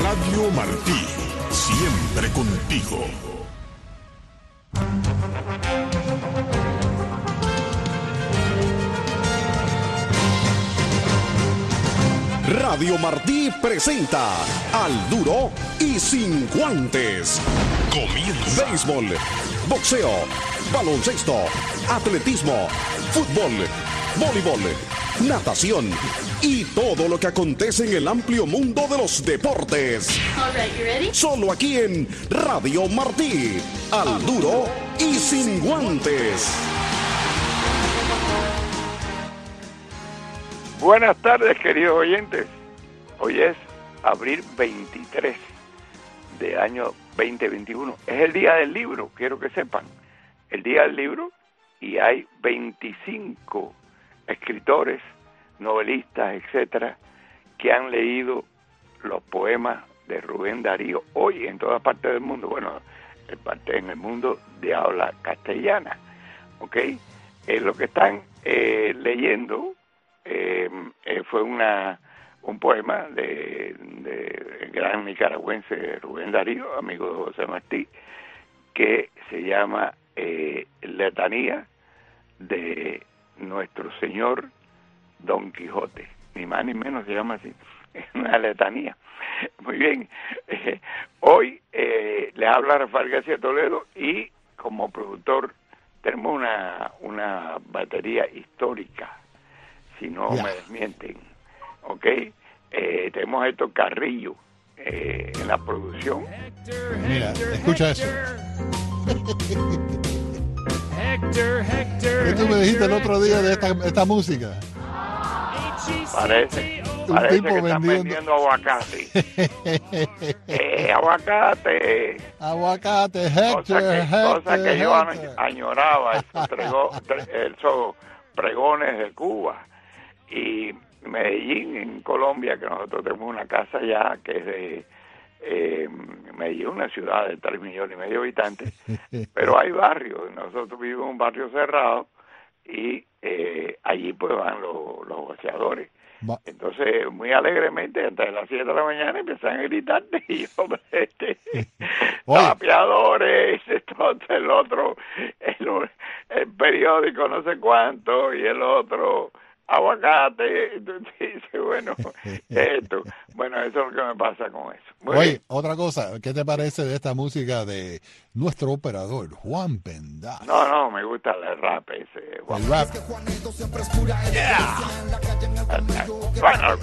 Radio Martí, siempre contigo. Radio Martí presenta Al Duro y Sin Guantes. Comienza. Béisbol, boxeo, baloncesto, atletismo, fútbol, voleibol, natación y todo lo que acontece en el amplio mundo de los deportes. All right, you ready? Solo aquí en Radio Martí, Al Duro y Sin Guantes. Buenas tardes, queridos oyentes. Hoy es abril 23 del año 2021. Es el día del libro, quiero que sepan. El día del libro, y hay 25 escritores, novelistas, etcétera, que han leído los poemas de Rubén Darío hoy en todas partes del mundo. Bueno, en el mundo de habla castellana, ¿ok? Lo que están leyendo fue un poema de gran nicaragüense Rubén Darío, amigo de José Martí, que se llama Letanía de Nuestro Señor Don Quijote. Ni más ni menos se llama así, es una letanía. Muy bien, hoy le habla Rafael García Toledo y como productor tenemos una batería histórica, si no me desmienten, ¿ok? Tenemos a Héctor Carrillo en la producción. Mira, escucha eso. ¿Qué tú me dijiste el otro día de esta música? Parece tipo que están vendiendo aguacate. Aguacate, Héctor, cosa que yo añoraba, esos pregones de Cuba. Y Medellín, en Colombia, que nosotros tenemos una casa allá, que es de Medellín, una ciudad de 3,5 millones de habitantes, pero hay barrios, nosotros vivimos en un barrio cerrado, y allí pues van los boxeadores. Entonces, muy alegremente, antes de las 7 de la mañana empiezan a gritar, y yo, tapiadores, esto, el otro, el periódico no sé cuánto, y el otro, aguacate. Entonces dice, bueno, esto. Bueno, eso es lo que me pasa con eso. Oye, otra cosa, ¿qué te parece de esta música de nuestro operador, Juan Pendas? No, me gusta el rap ese. Juan. El rap. Yeah. Bueno,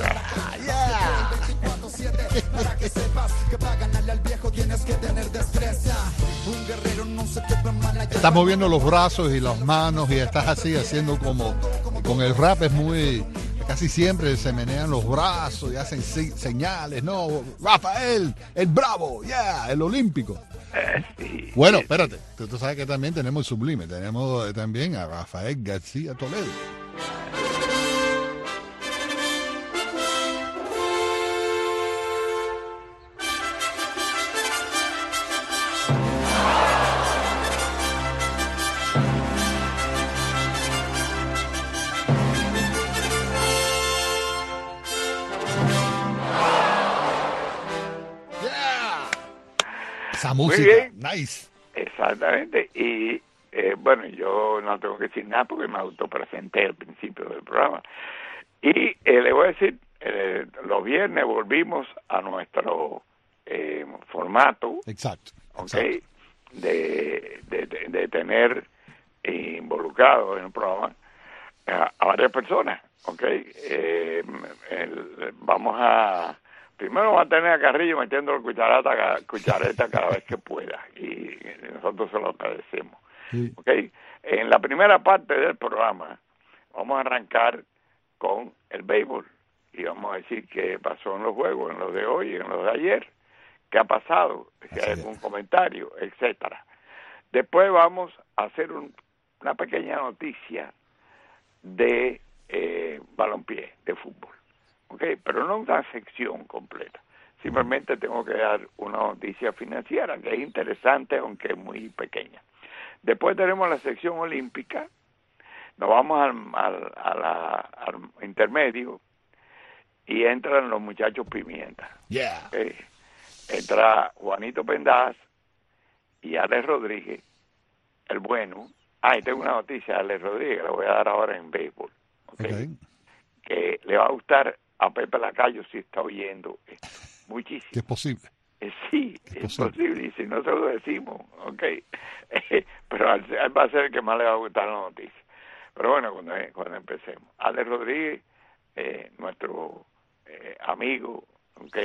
Estás moviendo los brazos y las manos y estás así haciendo como... Con el rap es muy... Casi siempre se menean los brazos y hacen señales, ¿no? Rafael, el bravo, el olímpico. Sí, bueno, espérate, tú sabes que también tenemos el sublime, tenemos también a Rafael García Toledo. Esa música, muy bien. Nice. Exactamente, y bueno, yo no tengo que decir nada porque me autopresenté al principio del programa. Y le voy a decir, los viernes volvimos a nuestro formato. Exacto. ¿Okay? De tener involucrado en el programa a varias personas, ¿okay? Primero vamos a tener a Carrillo metiendo cuchareta cada vez que pueda, y nosotros se lo agradecemos. Sí. ¿Okay? En la primera parte del programa vamos a arrancar con el béisbol y vamos a decir qué pasó en los juegos, en los de hoy y en los de ayer, qué ha pasado, si hay algún comentario, etcétera. Después vamos a hacer una pequeña noticia de balompié, de fútbol. Okay, pero no una sección completa. Simplemente tengo que dar una noticia financiera que es interesante, aunque es muy pequeña. Después tenemos la sección olímpica. Nos vamos al intermedio y entran los muchachos Pimienta. Yeah. Okay. entra Juanito Pendaz y Alex Rodríguez, el bueno. Y tengo una noticia de Alex Rodríguez, la voy a dar ahora en béisbol. ¿Okay? Que le va a gustar a Pepe Lacayo si está oyendo esto. Muchísimo. Que es posible. Sí, es posible, y si no se lo decimos, ok. Pero él va a ser el que más le va a gustar la noticia. Pero bueno, cuando empecemos. Alex Rodríguez, nuestro amigo, ok,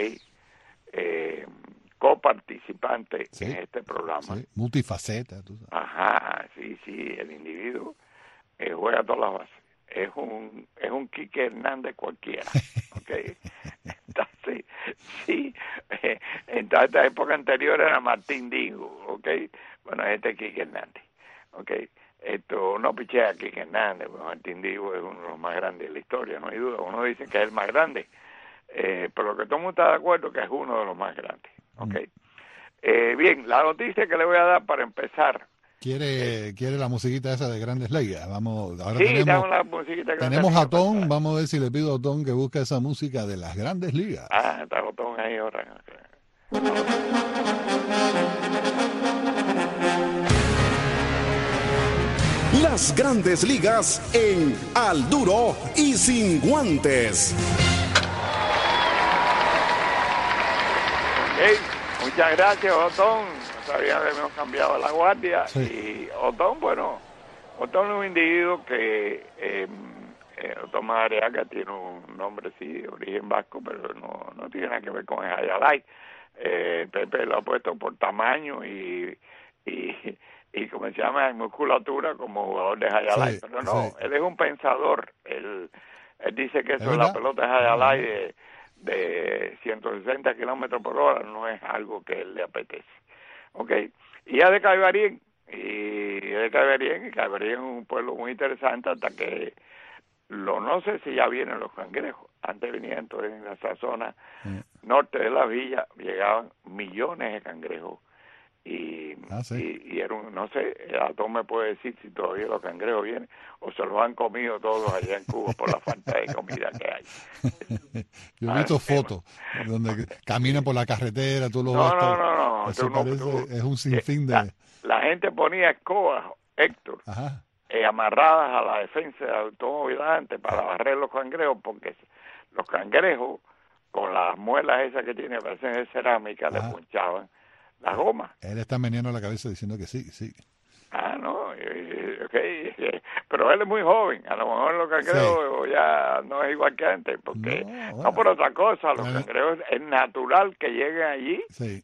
coparticipante en este programa. Sí, multifaceta. Tú sabes. Ajá, sí, el individuo juega todas las bases. Es un Quique Hernández cualquiera, ok. Entonces, sí, en toda esta época anterior era Martín Digo, ok. Bueno, este es Quique Hernández, ok. Esto no pichea a Quique Hernández, porque Martín Digo es uno de los más grandes de la historia, no hay duda. Uno dice que es el más grande, pero lo que todo el mundo está de acuerdo es que es uno de los más grandes, ok. Bien, la noticia que le voy a dar para empezar. ¿Quiere la musiquita esa de Grandes Ligas? Vamos, ahora sí, tenemos la musiquita de Grandes Ligas. A Tom, para... vamos a ver si le pido a Tom que busque esa música de las Grandes Ligas. Está Tom ahí ahora. Las Grandes Ligas en Al Duro y Sin Guantes. Hey, muchas gracias, Otón. No sabía que hemos cambiado la guardia. Sí. Y Otón, Otón es un individuo que Otón Madariaga tiene un nombre, sí, de origen vasco, pero no tiene nada que ver con el Ayalay. Pepe lo ha puesto por tamaño y como se llama, en musculatura como jugador de Ayalay. Pero no, él es un pensador. Él dice que eso de la pelota de Ayalay de 160 kilómetros por hora no es algo que él le apetece. ¿Ok? Y ya de Caibarien, Caibarien es un pueblo muy interesante hasta que no sé si ya vienen los cangrejos. Antes venían entonces en esa zona norte de la villa, llegaban millones de cangrejos y era no sé, Atón me puede decir si todavía los cangrejos vienen o se los han comido todos allá en Cuba por la falta de comida que hay. Yo he visto fotos donde caminan por la carretera, tú lo ves. No. Eso es un sinfín de... La gente ponía escobas, Héctor, amarradas a la defensa del automóvil antes para barrer los cangrejos, porque los cangrejos, con las muelas esas que tiene, parecen de cerámica, le punchaban las gomas. Él está meneando la cabeza diciendo que sí. No, pero él es muy joven, a lo mejor los cangrejos ya no es igual que antes, porque no por otra cosa, los cangrejos es natural que lleguen allí,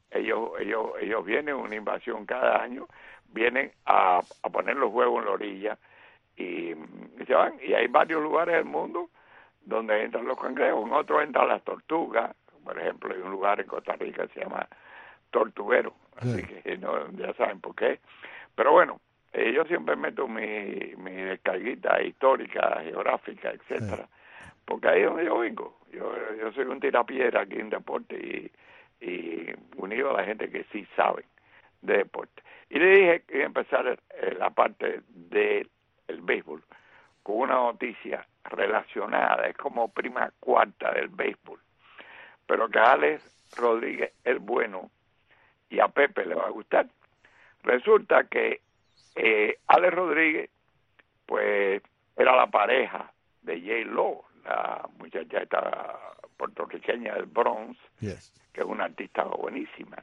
ellos vienen, una invasión cada año, vienen a poner los huevos en la orilla y se van, y hay varios lugares del mundo donde entran los cangrejos, en otros entran las tortugas, por ejemplo, hay un lugar en Costa Rica que se llama Tortuguero, así que ya saben por qué. Pero bueno, yo siempre meto mi descarguita histórica, geográfica, etcétera, porque ahí es donde yo vengo. Yo soy un tirapiedra aquí en deporte y unido a la gente que sí sabe de deporte. Y le dije que iba a empezar la parte del béisbol con una noticia relacionada, es como prima cuarta del béisbol, pero que a Alex Rodríguez es bueno y a Pepe le va a gustar. Resulta que Alex Rodríguez, pues, era la pareja de J-Lo, la muchacha esta puertorriqueña del Bronx, que es una artista buenísima,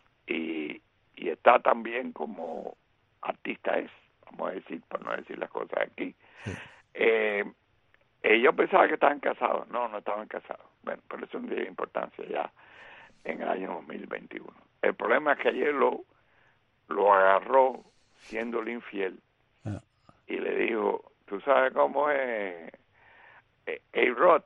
y está también como artista vamos a decir, por no decir las cosas aquí. Yo pensaba que estaban casados, no estaban casados. Bueno, pero eso no tiene importancia ya en el año 2021. El problema es que ayer lo agarró siéndole infiel y le dijo, tú sabes cómo es A-Rod,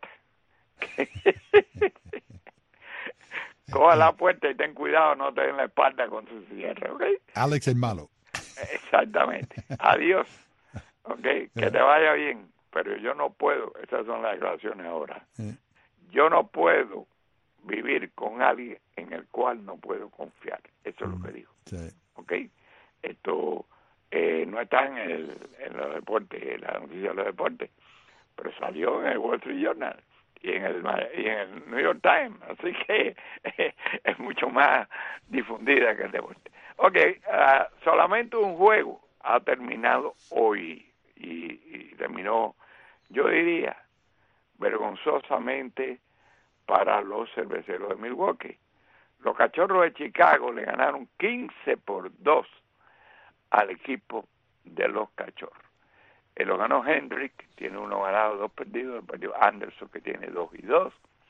coja la puerta y ten cuidado, no te den la espalda con su cierre, ¿ok? Alex el malo. Exactamente. Adiós, ¿ok? Que te vaya bien, pero yo no puedo, esas son las declaraciones ahora, yo no puedo vivir con alguien en el cual no puedo confiar. Eso es lo que dijo. ¿Ok? Esto no está en los deportes, en la noticia de los deportes, pero salió en el Wall Street Journal el New York Times, así que es mucho más difundida que el deporte. Ok, solamente un juego ha terminado hoy y terminó, yo diría, vergonzosamente para los Cerveceros de Milwaukee. Los Cachorros de Chicago le ganaron 15-2 al equipo de los Cachorros. Lo ganó Hendrick, tiene 1 ganado, 2 perdidos. El perdió Anderson, que tiene 2-2.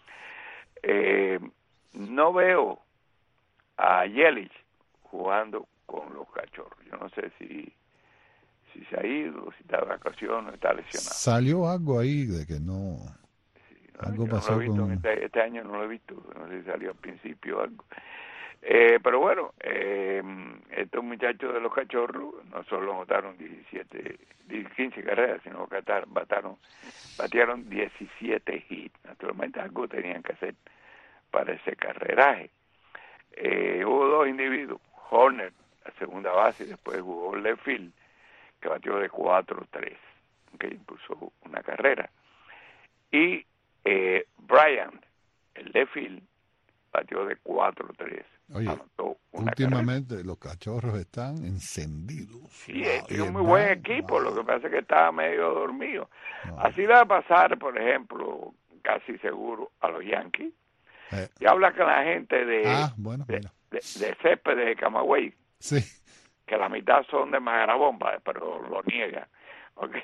No veo a Yelich jugando con los Cachorros. Yo no sé si se ha ido, si está de vacaciones, está lesionado. Salió algo ahí de que no... No, algo yo pasó no lo he visto con... este año, no lo he visto. No sé si salió al principio algo. Pero bueno, estos muchachos de los Cachorros no solo anotaron 15 carreras, sino que batearon 17 hits. Naturalmente algo tenían que hacer para ese carreraje. Hubo 2 individuos, Horner, la segunda base, y después jugó left field, que batió de 4-3, que impulsó una carrera. Y Bryant, el left field, batió de 4-3. Oye, últimamente carrera. Los Cachorros están encendidos. Sí, es un muy buen equipo, lo que pasa es que estaba medio dormido. Así va a pasar, por ejemplo, casi seguro a los Yankees. Y habla con la gente de Césped de Camagüey, sí, que la mitad son de Magarabomba, pero lo niega. Okay.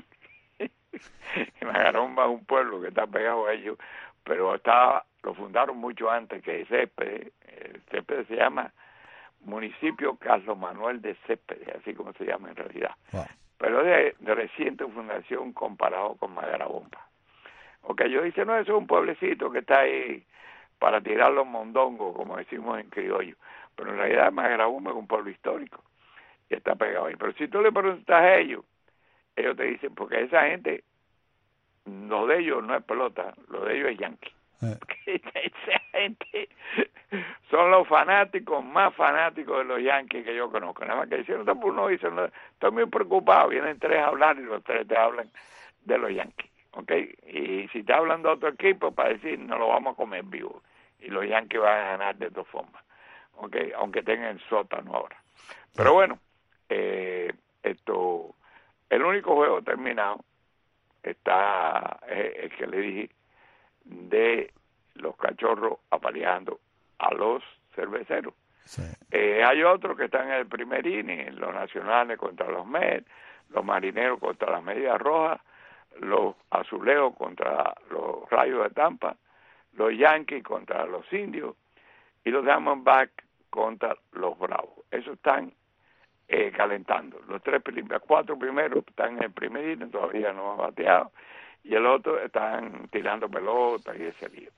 Magarabomba es un pueblo que está pegado a ellos, pero lo fundaron mucho antes que Césped. Césped se llama Municipio Carlos Manuel de Césped, así como se llama en realidad. Wow. Pero es de reciente fundación comparado con Magarabomba. Yo dice, no, eso es un pueblecito que está ahí para tirar los mondongos, como decimos en criollo. Pero en realidad Magarabomba es un pueblo histórico y está pegado ahí. Pero si tú le preguntas a ellos te dicen, porque esa gente, lo de ellos no es pelota, lo de ellos es yankee. Esa gente son los fanáticos más fanáticos de los Yankees que yo conozco. Nada más que dicen, uno dice, no, estoy muy preocupado, vienen 3 a hablar y los 3 te hablan de los Yankees. Y si te hablan de otro equipo, para decir, no lo vamos a comer vivo. Y los Yankees van a ganar de todas formas. Aunque tengan el sótano ahora. Pero bueno, el único juego terminado está el que le dije, de los Cachorros apaleando a los Cerveceros. Sí. Hay otros que están en el primer inning, los Nacionales contra los Mets, los Marineros contra las Medias Rojas, los Azulejos contra los Rayos de Tampa, los Yankees contra los Indios y los Diamondbacks contra los Bravos. Esos están calentando. Los 4 primeros están en el primer inning, todavía no han bateado, y el otro están tirando pelotas y ese lío.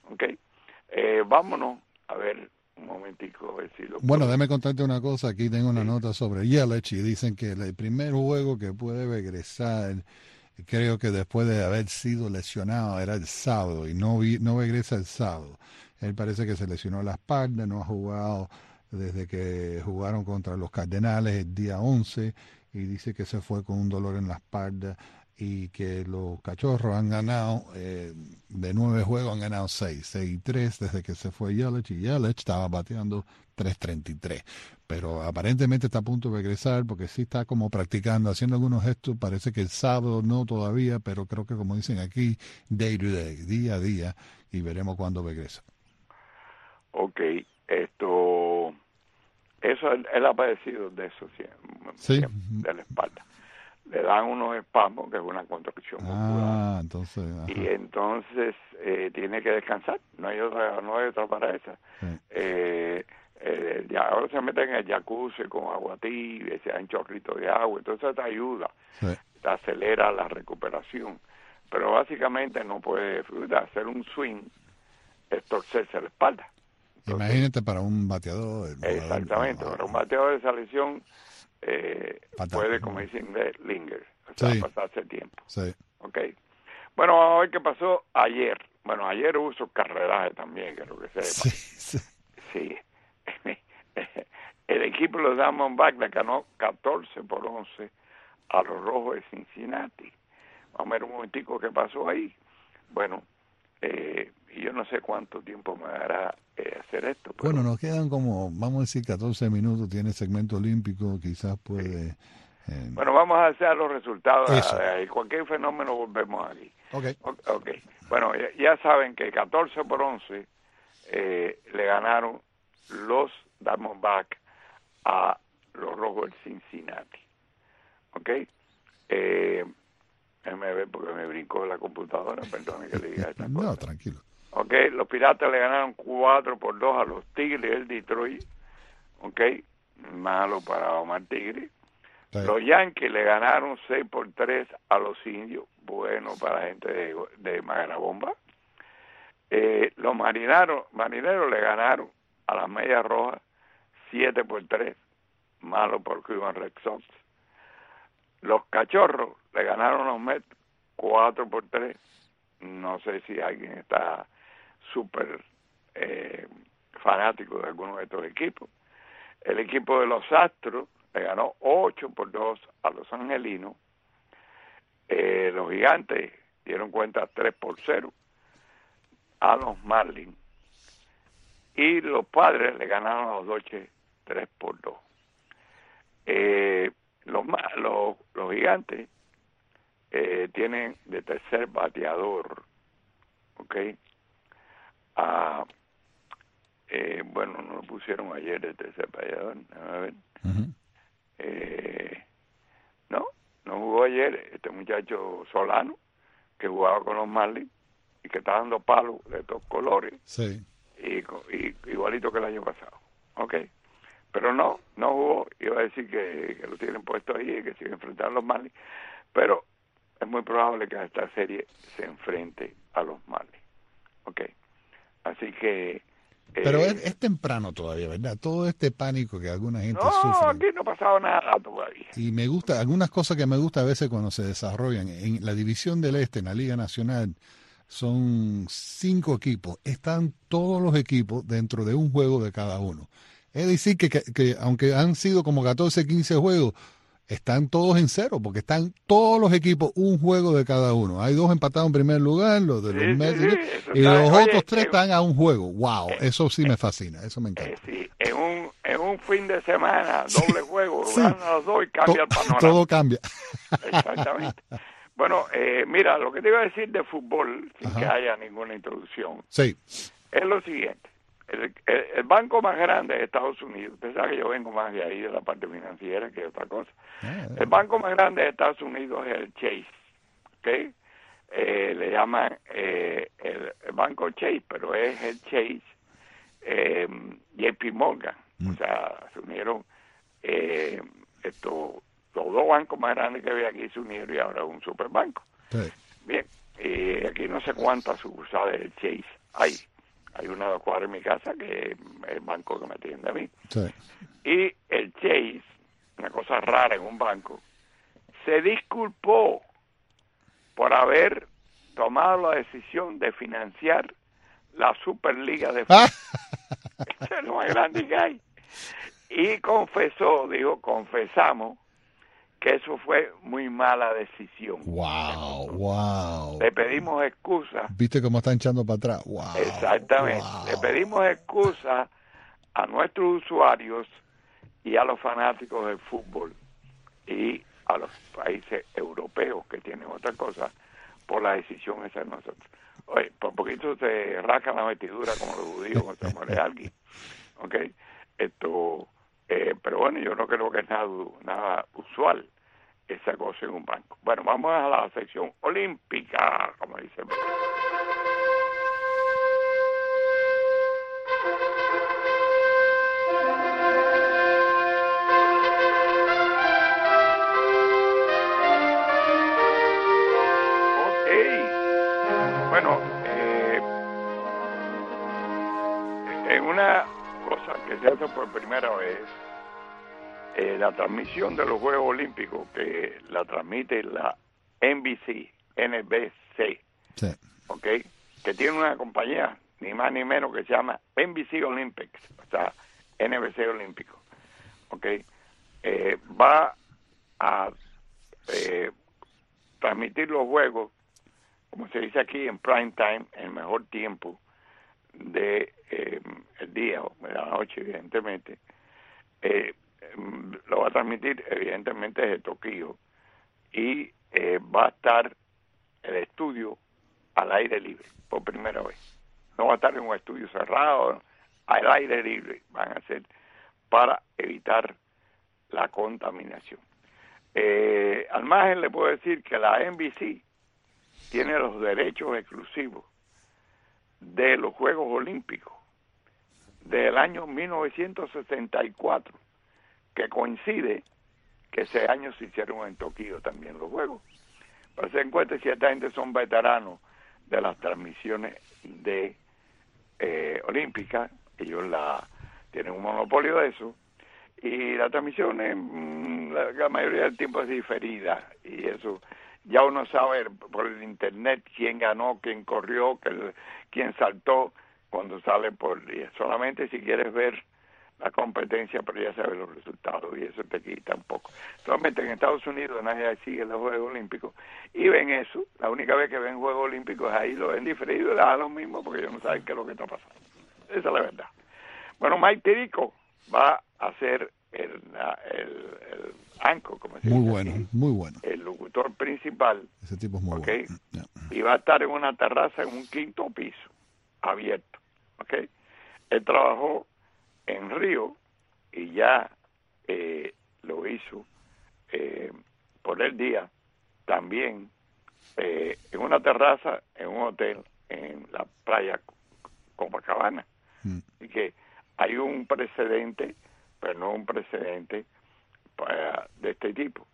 Vámonos a ver un momentico a ver si lo Bueno, déjame contarte una cosa. Aquí tengo una nota sobre Yelich y dicen que el primer juego que puede regresar, creo que después de haber sido lesionado, era el sábado y no regresa el sábado. Él parece que se lesionó la espalda, no ha jugado desde que jugaron contra los Cardenales el día 11 y dice que se fue con un dolor en la espalda y que los Cachorros han ganado, de 9 juegos han ganado 6-3 desde que se fue Yelich, y Yelich estaba bateando 3.33, pero aparentemente está a punto de regresar porque sí está como practicando, haciendo algunos gestos. Parece que el sábado no todavía, pero creo que, como dicen aquí, day to day, día a día, y veremos cuándo regresa. Eso él ha padecido de eso siempre, de la espalda. Le dan unos espasmos, que es una contracción muscular. Entonces, y entonces tiene que descansar. No hay otra para esa. Sí. Ahora se meten en el jacuzzi con agua tibia, se dan chorritos de agua, entonces te ayuda, te acelera la recuperación. Pero básicamente no puede hacer un swing, es torcerse la espalda. Entonces, imagínate para un bateador. Exactamente, para un bateador de esa lesión puede, como dicen, linger, pasarse tiempo. Sí. Bueno, vamos a ver qué pasó ayer. Bueno, ayer hubo carreraje también, que lo que sepa. Sí. El equipo de los Diamondbacks le ganó 14-11 a los Rojos de Cincinnati. Vamos a ver un momentico qué pasó ahí. Bueno, y yo no sé cuánto tiempo me dará hacer esto. Pero Bueno, nos quedan como, vamos a decir, 14 minutos. Tiene segmento olímpico, quizás puede... bueno, vamos a hacer los resultados. Eso. Y cualquier fenómeno volvemos aquí. Ok. Ok. Bueno, ya saben que 14-11 le ganaron los Diamondbacks a los Rojos de Cincinnati. ¿Ok? Déjame ver porque me brincó la computadora, perdone que le diga esta cosa. No, tranquilo. ¿Ok? Los Piratas le ganaron 4-2 a los Tigres del Detroit. ¿Ok? Malo para Omar Tigre. Sí. Los Yankees le ganaron 6-3 a los Indios. Bueno para la gente de Magarabomba. Los marineros le ganaron a las Medias Rojas 7-3. Malo por Cleveland Red Sox. Los Cachorros le ganaron a los Mets 4-3. No sé si alguien está súper fanático de alguno de estos equipos. El equipo de los Astros le ganó 8-2 a los Angelinos. Los Gigantes dieron cuenta 3-0 a los Marlins. Y los Padres le ganaron a los Dodgers 3-2. Los Gigantes tienen de tercer bateador, ¿ok? Bueno, no lo pusieron ayer de tercer bateador, a ver. Uh-huh. No jugó ayer este muchacho Solano, que jugaba con los Marlins y que está dando palos de todos colores, Sí. y igualito que el año pasado, ¿ok? Pero no jugó. Iba a decir que lo tienen puesto ahí y que siguen enfrentando a los Marlins, pero es muy probable que esta serie se enfrente a los Marlins, ¿ok? Así que... Pero es temprano todavía, ¿verdad? Todo este pánico que alguna gente no, sufre. aquí no ha pasado nada todavía. Y me gusta, algunas cosas que me gusta a veces cuando se desarrollan. En la División del Este, en la Liga Nacional, son 5 equipos. Están todos los equipos dentro de un juego de cada uno. Es decir, que aunque han sido como 14, 15 juegos, están todos en cero, porque están todos los equipos un juego de cada uno. Hay 2 empatados en primer lugar, los de los Mets, y los otros 3 están a un juego. ¡Wow! Eso sí me fascina, eso me encanta. Sí, en un fin de semana, doble juego, Sí. ganan los dos y cambia el panorama. Todo cambia. Exactamente. Bueno, mira, lo que te iba a decir de fútbol, sin Ajá. que haya ninguna introducción, Sí. es lo siguiente. El banco más grande de Estados Unidos, usted sabe que yo vengo más de ahí, de la parte financiera, que de otra cosa. El banco más grande de Estados Unidos es el Chase, ¿ok? Le llaman el banco Chase, pero es el Chase, JP Morgan. O sea, se unieron los 2 bancos más grandes que había aquí, se unieron y ahora es un superbanco. Sí. Bien, aquí no sé cuántas sucursales del Chase hay. Hay una de cuadra en mi casa, que es el banco que me atiende a mí. Sí. Y el Chase, una cosa rara en un banco, se disculpó por haber tomado la decisión de financiar la Superliga de fútbol. Eso es lo más grande que hay. Y confesamos que eso fue muy mala decisión. Wow. Le pedimos excusas. ¿Viste cómo están echando para atrás? Wow. Exactamente. Wow. Le pedimos excusas a nuestros usuarios y a los fanáticos del fútbol y a los países europeos que tienen otra cosa por la decisión esa de nosotros. Oye, por poquito se rascan la vestidura como los judíos cuando se muere alguien. ¿Ok? Pero bueno, yo no creo que es nada usual esa cosa en un banco. Bueno, vamos a la sección olímpica, como dicen. Bueno, en una cosa que se hace por primera vez, la transmisión de los Juegos Olímpicos, que la transmite la NBC, Sí. ¿ok? Que tiene una compañía, ni más ni menos, que se llama NBC Olympics, o sea, NBC Olímpico, ¿ok? Va a transmitir los Juegos, como como se dice aquí, en prime time, el mejor tiempo de el día o de la noche, evidentemente. Lo va a transmitir, evidentemente, desde Tokio, y va a estar el estudio al aire libre por primera vez. No va a estar en un estudio cerrado, al aire libre van a hacer para evitar la contaminación. Al margen le puedo decir que la NBC tiene los derechos exclusivos de los Juegos Olímpicos del año 1964, que coincide que ese año se hicieron en Tokio también los Juegos. Para se encuentre si esta gente son veteranos de las transmisiones de olímpicas, ellos tienen un monopolio de eso, y la transmisión la mayoría del tiempo es diferida, y eso ya uno sabe por el internet quién ganó, quién corrió, quién saltó cuando sale solamente si quieres ver la competencia, pero ya sabes los resultados, y eso te quita un poco. Solamente en Estados Unidos nadie sigue los Juegos Olímpicos y ven eso. La única vez que ven Juegos Olímpicos ahí lo ven diferido, y da lo mismo porque ellos no saben qué es lo que está pasando. Esa es la verdad. Bueno, Mike Tirico va a ser el anchor, como se dice Muy bueno, aquí, muy bueno. el locutor principal. Ese tipo es muy ¿Okay? bueno. Yeah. Y va a estar en una terraza en un quinto piso, abierto. ¿Okay? Él trabajó en Río y ya lo hizo por el día también en una terraza en un hotel en la playa Copacabana. Y que hay un precedente, pero no un precedente de este tipo,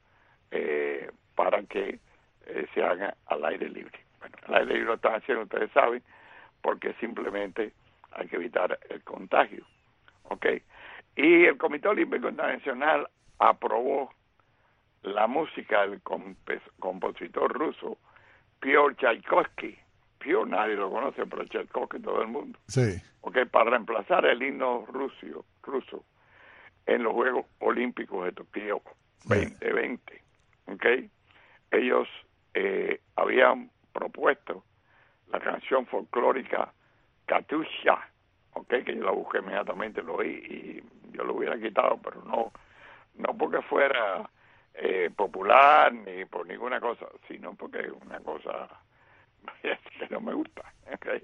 para que se haga al aire libre. Bueno, al aire libre lo están haciendo, ustedes saben, porque simplemente hay que evitar el contagio. ¿Ok? Y el Comité Olímpico Internacional aprobó la música del compositor ruso Piotr Tchaikovsky. Piotr nadie lo conoce, pero Tchaikovsky todo el mundo. Sí. ¿Ok? Para reemplazar el himno ruso en los Juegos Olímpicos de Tokio 2020. ¿Ok? Ellos habían propuesto la canción folclórica Katusha, ¿ok? Que yo la busqué inmediatamente, lo oí y yo lo hubiera quitado, pero no porque fuera popular ni por ninguna cosa, sino porque es una cosa que no me gusta. ¿Okay?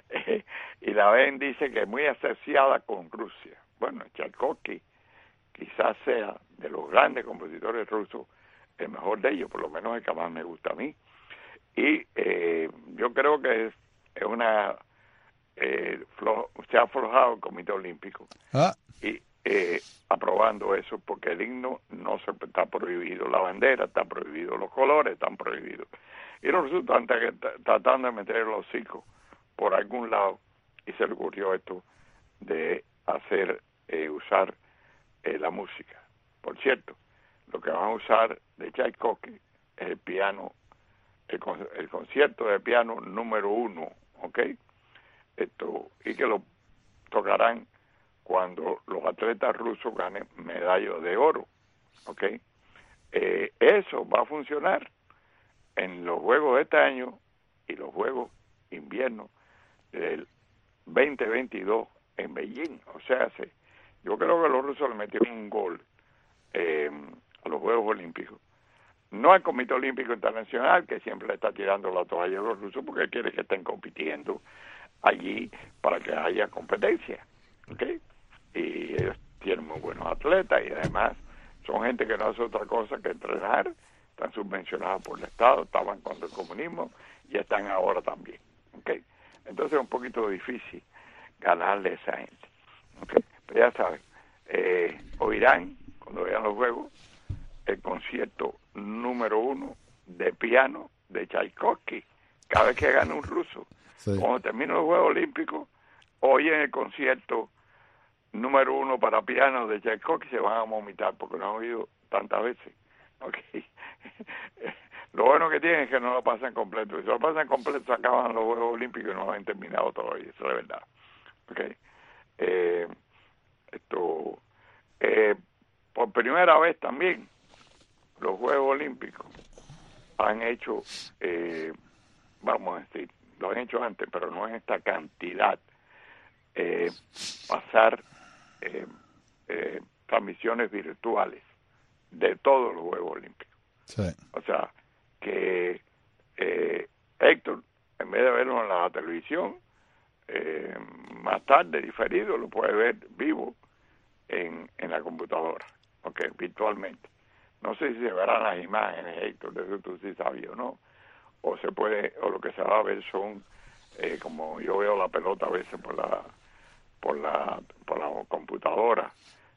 Y la BEN dice que es muy asociada con Rusia. Bueno, Tchaikovsky quizás sea de los grandes compositores rusos el mejor de ellos, por lo menos el que más me gusta a mí. Y yo creo que es una se ha aflojado el Comité Olímpico y aprobando eso, porque el himno no se está prohibido, la bandera está prohibido, los colores están prohibidos, y los rusos están tratando de meter el hocico por algún lado, y se le ocurrió esto de hacer usar la música. Por cierto, lo que van a usar de Tchaikovsky es el piano, el concierto de piano número 1, ¿ok? Y que lo tocarán cuando los atletas rusos ganen medallas de oro, ¿ok? Eso va a funcionar en los Juegos de este año y los Juegos Invierno del 2022 en Beijing. O sea, yo creo que los rusos le metieron un gol a los Juegos Olímpicos. No al Comité Olímpico Internacional, que siempre le está tirando la toalla a los rusos porque quiere que estén compitiendo allí para que haya competencia, ¿ok? Y ellos tienen muy buenos atletas y además son gente que no hace otra cosa que entrenar, están subvencionados por el Estado, estaban contra el comunismo y están ahora también, ¿ok? Entonces es un poquito difícil ganarle a esa gente, ¿ok? Pero ya saben, oirán cuando vean los juegos el concierto número 1 de piano de Tchaikovsky cada vez que gana un ruso. Sí. Cuando termine los Juegos Olímpicos, oyen el concierto número 1 para piano de Tchaikovsky, se van a vomitar porque lo han oído tantas veces. Okay. Lo bueno que tienen es que no lo pasan completo. Si lo pasan completo, se acaban los Juegos Olímpicos y no lo han terminado todavía. Eso es verdad. Okay. Por primera vez también, los Juegos Olímpicos han hecho vamos a decir, lo han hecho antes, pero no en esta cantidad, pasar transmisiones virtuales de todos los Juegos Olímpicos. Sí. O sea, que Héctor, en vez de verlo en la televisión, más tarde diferido, lo puede ver vivo en la computadora, okay, virtualmente. No sé si se verán las imágenes, Héctor, de eso tú sí sabes o no, o se puede, o lo que se va a ver son, como yo veo la pelota a veces por la computadora,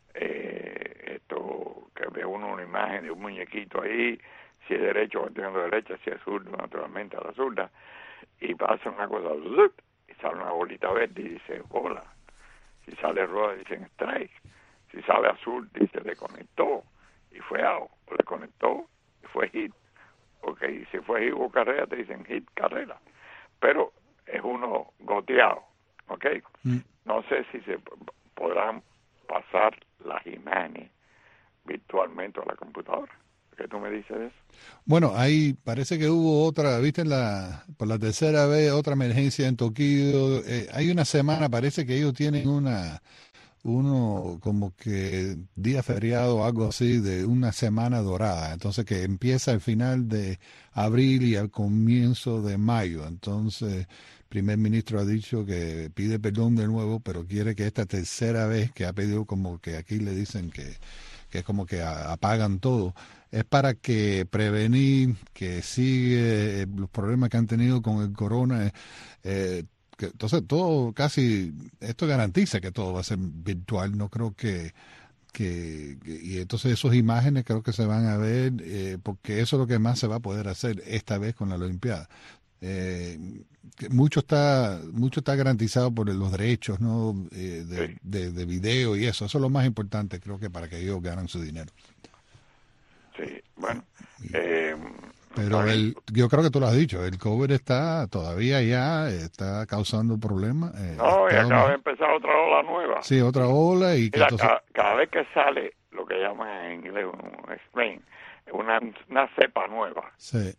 esto que ve uno una imagen de un muñequito ahí, si es derecho bateando derecha, si es zurdo naturalmente a la zurda, y pasa una cosa, y sale una bolita verde y dice bola, si sale roja dicen strike, si sale azul dice le conectó y fue out, o le conectó y fue hit, okay, si fue hit o carrera te dicen hit, carrera, pero es uno goteado, okay. No sé si se podrán pasar las imágenes virtualmente a la computadora. ¿Qué tú me dices de eso? Bueno, ahí parece que hubo otra, viste, por la tercera vez, otra emergencia en Tokio. Hay una semana, parece que ellos tienen uno como que día feriado o algo así, de una semana dorada. Entonces que empieza al final de abril y al comienzo de mayo. Entonces, el primer ministro ha dicho que pide perdón de nuevo, pero quiere que esta tercera vez que ha pedido, como que aquí le dicen que es como que apagan todo, es para que prevenir que sigue los problemas que han tenido con el corona. Entonces todo casi, esto garantiza que todo va a ser virtual. No creo que y entonces esas imágenes creo que se van a ver, porque eso es lo que más se va a poder hacer esta vez con la Olimpiada. Mucho está garantizado por los derechos, ¿no? De video y eso es lo más importante, creo que, para que ellos ganen su dinero. Sí, bueno, pero yo creo que tú lo has dicho, el COVID está está causando problemas. No, y acaba de empezar otra ola nueva. Sí, otra ola. Y mira, cada vez que sale lo que llaman en inglés un strain, una cepa nueva, sí.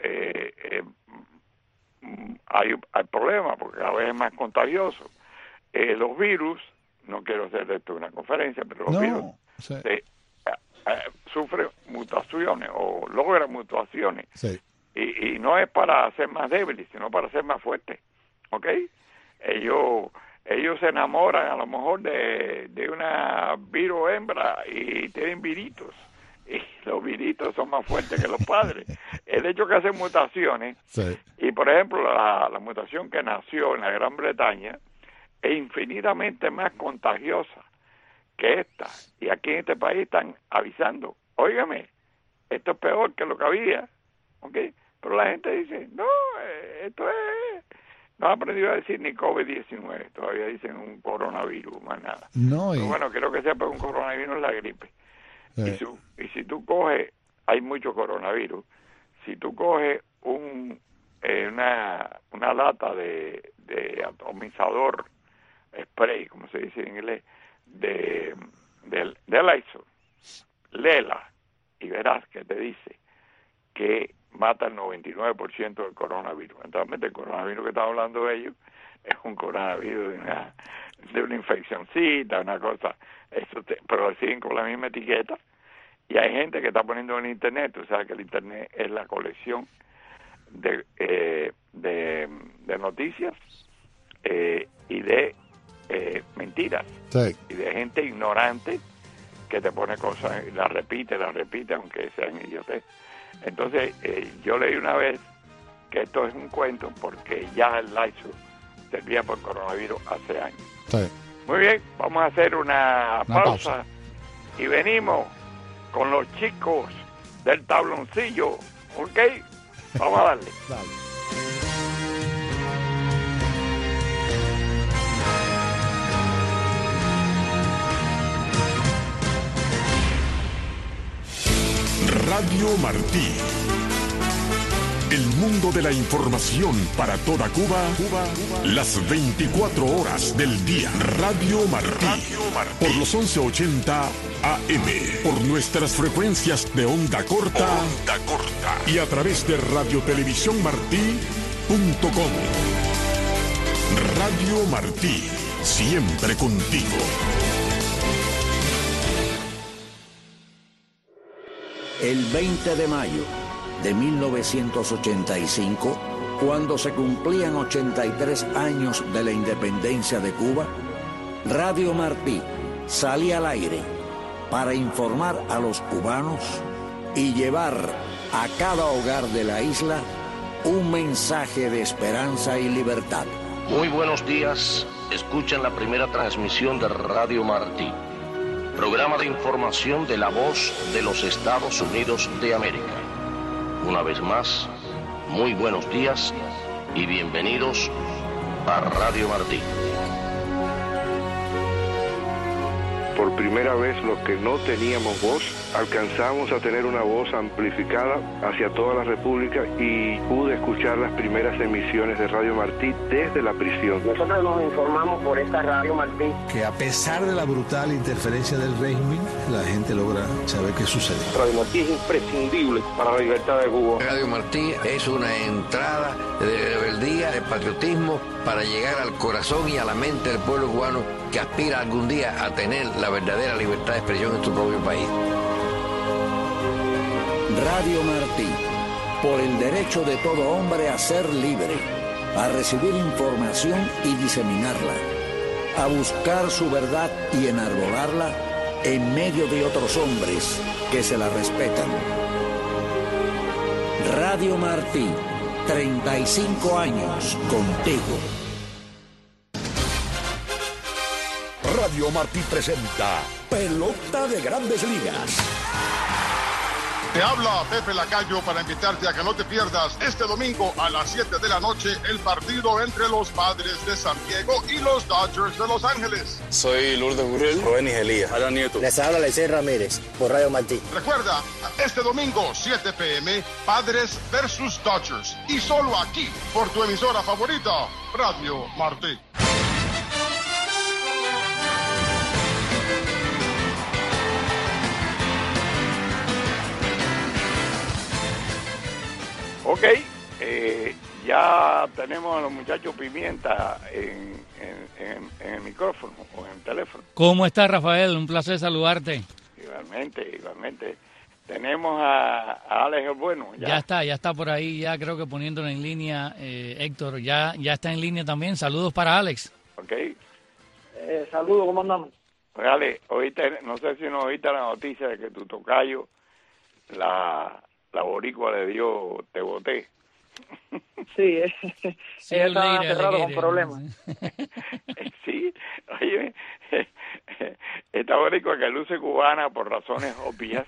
Hay problemas porque cada vez es más contagioso. Los virus, no quiero hacer de esto una conferencia, pero los virus sí. sufren mutaciones o logran mutaciones, sí. y no es para ser más débiles, sino para ser más fuertes, ¿ok? Ellos se enamoran a lo mejor de una virus hembra y tienen viritos, y los viritos son más fuertes que los padres. El hecho que hacen mutaciones, sí. Y por ejemplo la mutación que nació en la Gran Bretaña es infinitamente más contagiosa que esta, y aquí en este país están avisando, óigame, esto es peor que lo que había, ¿ok? Pero la gente dice, no, esto es, no han aprendido a decir ni COVID-19, todavía dicen un coronavirus, más nada. No, pero bueno, quiero que sepa que un coronavirus es la gripe. Y si tú coges, hay mucho coronavirus, si tú coges una lata de atomizador spray, como se dice en inglés, de Lysol, léela y verás que te dice que mata el 99% del coronavirus. Entonces, el coronavirus que estamos hablando de ellos es un coronavirus de una infeccioncita, una cosa, pero siguen con la misma etiqueta, y hay gente que está poniendo en internet, o sea que el internet es la colección de noticias y de mentiras, sí. Y de gente ignorante que te pone cosas y las repite, aunque sean idiotes. Entonces, yo leí una vez que esto es un cuento porque ya el Lysol servía por coronavirus hace años. Sí. Muy bien, vamos a hacer una pausa y venimos con los chicos del tabloncillo, ¿ok? Vamos a darle. Dale. Radio Martí. El mundo de la información para toda Cuba, las 24 horas del día. Radio Martí. Por los 1180 AM. Por nuestras frecuencias de onda corta. Y a través de Radio Televisión Martí, Radio Martí, siempre contigo. El 20 de mayo de 1985, cuando se cumplían 83 años de la independencia de Cuba, Radio Martí salía al aire para informar a los cubanos y llevar a cada hogar de la isla un mensaje de esperanza y libertad. Muy buenos días, escuchan la primera transmisión de Radio Martí, programa de información de la voz de los Estados Unidos de América. Una vez más, muy buenos días y bienvenidos a Radio Martí. Por primera vez, los que no teníamos voz, alcanzamos a tener una voz amplificada hacia toda la República y pude escuchar las primeras emisiones de Radio Martí desde la prisión. Nosotros nos informamos por esta Radio Martí. Que a pesar de la brutal interferencia del régimen, la gente logra saber qué sucede. Radio Martí es imprescindible para la libertad de Cuba. Radio Martí es una entrada de rebeldía, de patriotismo, para llegar al corazón y a la mente del pueblo cubano que aspira algún día a tener la verdadera libertad de expresión en su propio país. Radio Martí, por el derecho de todo hombre a ser libre, a recibir información y diseminarla, a buscar su verdad y enarbolarla en medio de otros hombres que se la respetan. Radio Martí, 35 años contigo. Radio Martí presenta Pelota de Grandes Ligas. Te habla Pepe Lacayo para invitarte a que no te pierdas este domingo a las 7 de la noche el partido entre los Padres de San Diego y los Dodgers de Los Ángeles. Soy Lourdes Burrell, Rubén Elías, Adán Nieto. Les habla Lecey Ramírez por Radio Martí. Recuerda, este domingo 7 p.m. Padres versus Dodgers y solo aquí por tu emisora favorita, Radio Martí. Ok, ya tenemos a los muchachos Pimienta en el micrófono o en el teléfono. ¿Cómo estás, Rafael? Un placer saludarte. Igualmente. Tenemos a Alex el Bueno. Ya está por ahí, ya creo que poniéndolo en línea, Héctor, ya está en línea también. Saludos para Alex. Ok. Saludos, ¿cómo andamos? Pues Alex, no sé si no oíste la noticia de que tu tocayo, la boricua le dio te boté. Sí, está cerrado con problemas. Sí, oye, esta boricua que luce cubana por razones obvias.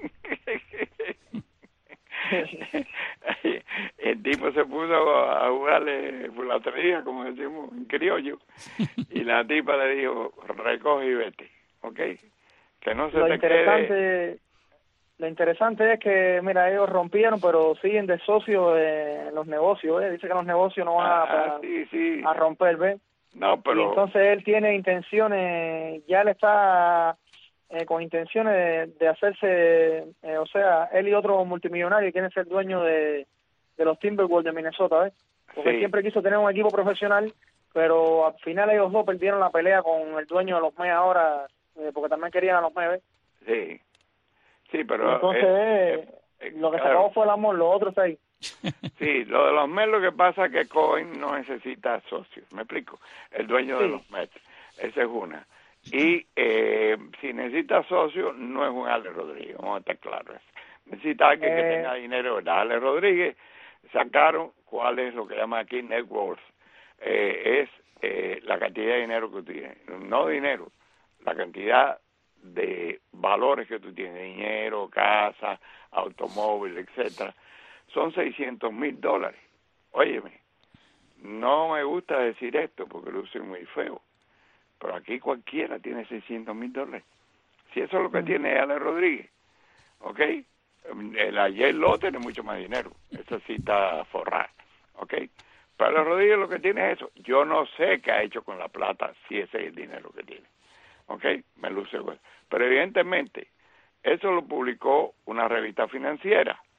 El tipo se puso a jugarle fulatrería, como decimos en criollo, y la tipa le dijo, recoge y vete, ¿ok? Que no se te quede. Lo interesante es que, mira, ellos rompieron, pero siguen de socios en los negocios, ¿eh? Dice que los negocios no van a romper, ¿ves? No, pero... Y entonces él tiene intenciones, ya él está con intenciones de hacerse, o sea, él y otro multimillonario quieren ser dueños de los Timberwolves de Minnesota, ¿ves? Porque él siempre quiso tener un equipo profesional, pero al final ellos dos perdieron la pelea con el dueño de los Mets ahora, porque también querían a los Mets, ¿ves? Sí, pero... Entonces, lo que se acabó fue el amor, lo otro está ahí. Sí, lo de los Mets, lo que pasa es que Cohen no necesita socios, ¿me explico? El dueño de los Mets, esa es una. Y si necesita socios, no es un Alex Rodríguez, vamos a estar claros. Necesita alguien que tenga dinero, ¿verdad? Alex Rodríguez sacaron cuál es lo que llaman aquí net worth. Es la cantidad de dinero que tiene, no dinero, la cantidad de valores que tú tienes, dinero, casa, automóvil, etcétera, son $600,000. Óyeme, no me gusta decir esto porque luce muy feo, pero aquí cualquiera tiene $600,000. Si eso es lo que tiene Alex Rodríguez, ¿ok? El ayer lo tiene mucho más dinero, eso sí está forrado, ¿ok? Pero Alex Rodríguez lo que tiene es eso. Yo no sé qué ha hecho con la plata, si ese es el dinero que tiene. ¿Ok? Me luce bueno. Pero evidentemente, eso lo publicó una revista financiera.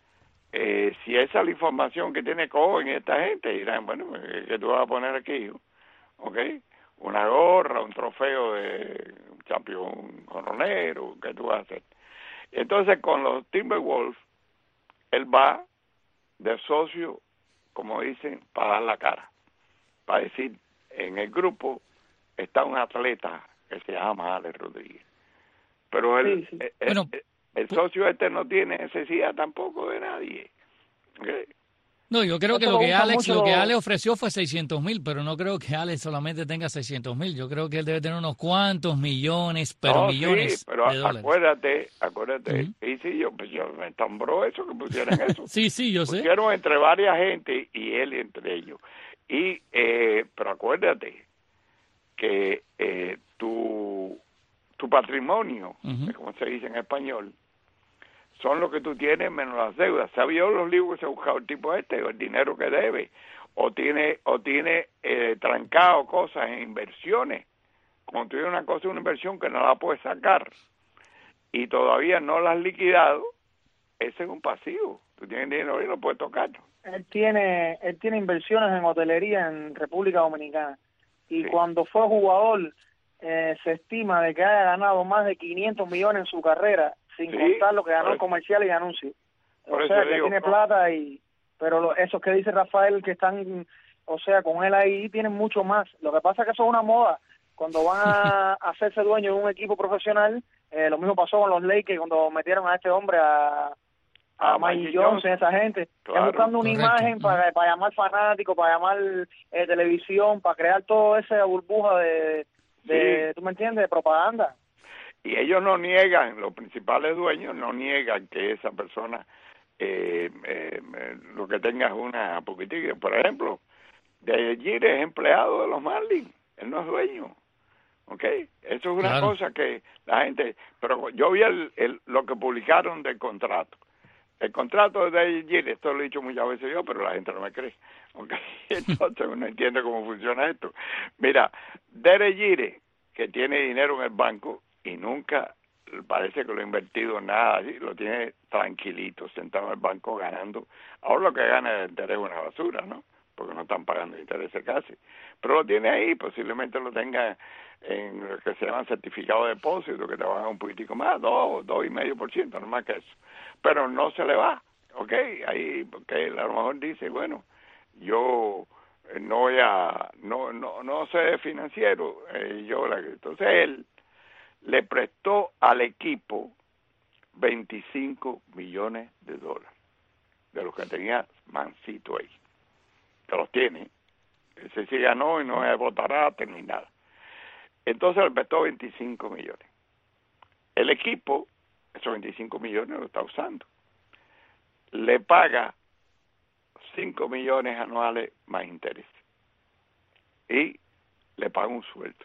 si esa es la información que tiene Cohen y esta gente, dirán, bueno, ¿qué tú vas a poner aquí? ¿Ok? Una gorra, un trofeo de un campeón jonronero, ¿qué tú vas a hacer? Entonces, con los Timberwolves, él va de socio, como dicen, para dar la cara, para decir, en el grupo está un atleta que se llama Alex Rodríguez, pero él, sí. Bueno, el socio este no tiene necesidad tampoco de nadie. ¿Okay? No, yo creo que lo que Alex ofreció fue 600,000, pero no creo que Alex solamente tenga 600,000. Yo creo que él debe tener unos cuantos millones, pero millones pero de dólares. Acuérdate. Y sí, yo me estambró eso que pusieran eso. sí, yo sé. Pusieron entre varias gente y él entre ellos. Y pero acuérdate que tu patrimonio, como se dice en español, son lo que tú tienes menos las deudas. ¿Sabía los libros que se ha buscado el tipo este? O el dinero que debe. O tiene trancado cosas en inversiones. Cuando tú tienes una cosa, una inversión que no la puedes sacar y todavía no la has liquidado, ese es un pasivo. Tú tienes dinero y no puedes tocarlo. Él tiene inversiones en hotelería en República Dominicana. Y cuando fue jugador, se estima de que haya ganado más de 500 millones en su carrera, sin contar lo que ganó en comerciales y anuncios. O sea, que tiene plata, pero esos que dice Rafael que están, o sea, con él ahí, tienen mucho más. Lo que pasa es que eso es una moda. Cuando van a hacerse dueños de un equipo profesional, lo mismo pasó con los Lakers cuando metieron a este hombre, a Magic Johnson, esa gente, claro, buscando una imagen para llamar fanáticos, para llamar televisión, para crear toda esa burbuja de ¿tú me entiendes?, de propaganda. Y ellos no niegan, los principales dueños no niegan que esa persona lo que tenga es una poquitica. Por ejemplo, de Gire es empleado de los Marlins, él no es dueño. ¿Ok? Eso es una cosa que la gente... Pero yo vi lo que publicaron del contrato. El contrato de Gire, esto lo he dicho muchas veces yo, pero la gente no me cree. ¿Okay? Entonces uno entiende cómo funciona esto. Mira, Derek Jeter, que tiene dinero en el banco y nunca parece que lo ha invertido en nada, así, lo tiene tranquilito, sentado en el banco ganando. Ahora lo que gana de interés es una basura, ¿no? Porque no están pagando intereses casi. Pero lo tiene ahí, posiblemente lo tenga en lo que se llaman certificados de depósito, que te van a un poquitico más, 2,5%, no más que eso. Pero no se le va, ¿ok? Ahí, porque a lo mejor dice, bueno, yo no voy a, no sé financiero, entonces él le prestó al equipo $25 millones, de los que tenía Mancito ahí, que los tiene. Ese sí ganó y no es botarate ni nada. Entonces le prestó 25 millones. El equipo, esos 25 millones lo está usando. Le paga 5 millones anuales más interés. Y le paga un sueldo.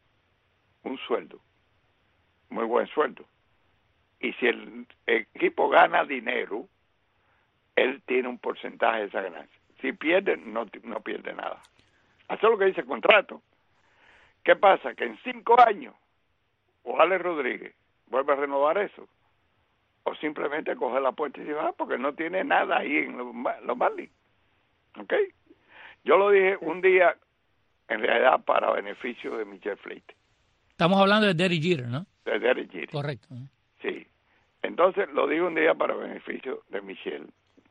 Muy buen sueldo. Y si el equipo gana dinero, él tiene un porcentaje de esa ganancia. Si pierde, no pierde nada. Eso es lo que dice el contrato. ¿Qué pasa? Que en 5 años, o Alex Rodríguez vuelve a renovar eso, o simplemente coge la puerta y se va, porque no tiene nada ahí en los Marlins. ¿Ok? Yo lo dije un día, en realidad, para beneficio de Michelle Fleite. Estamos hablando de Derek Jeter, ¿no? De Derek Jeter. Correcto. Sí. Entonces, lo dije un día para beneficio de Michelle.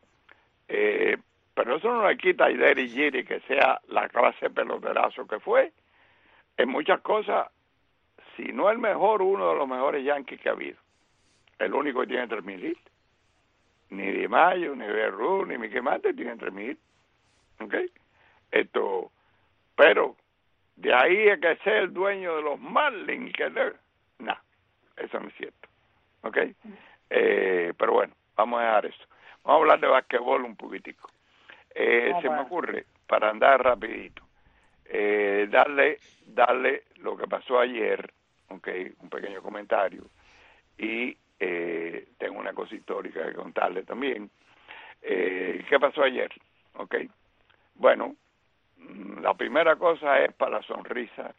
Pero eso no le quita a Derek Jeter que sea la clase peloterazo que fue. En muchas cosas, si no el mejor, uno de los mejores Yankees que ha habido. El único que tiene 3,000 hits. Ni Di Mayo, ni Berru, ni Mickey Mantle tienen 3,000 hits. ¿Ok? Pero de ahí a que sea el dueño de los Marlins, no, eso no es cierto. ¿Ok? Pero bueno, vamos a dejar eso. Vamos a hablar de basquetbol un poquitico. Se me ocurre, para andar rapidito, darle lo que pasó ayer, okay, un pequeño comentario, y tengo una cosa histórica que contarle también. ¿Qué pasó ayer? Okay. Bueno, la primera cosa es para la sonrisa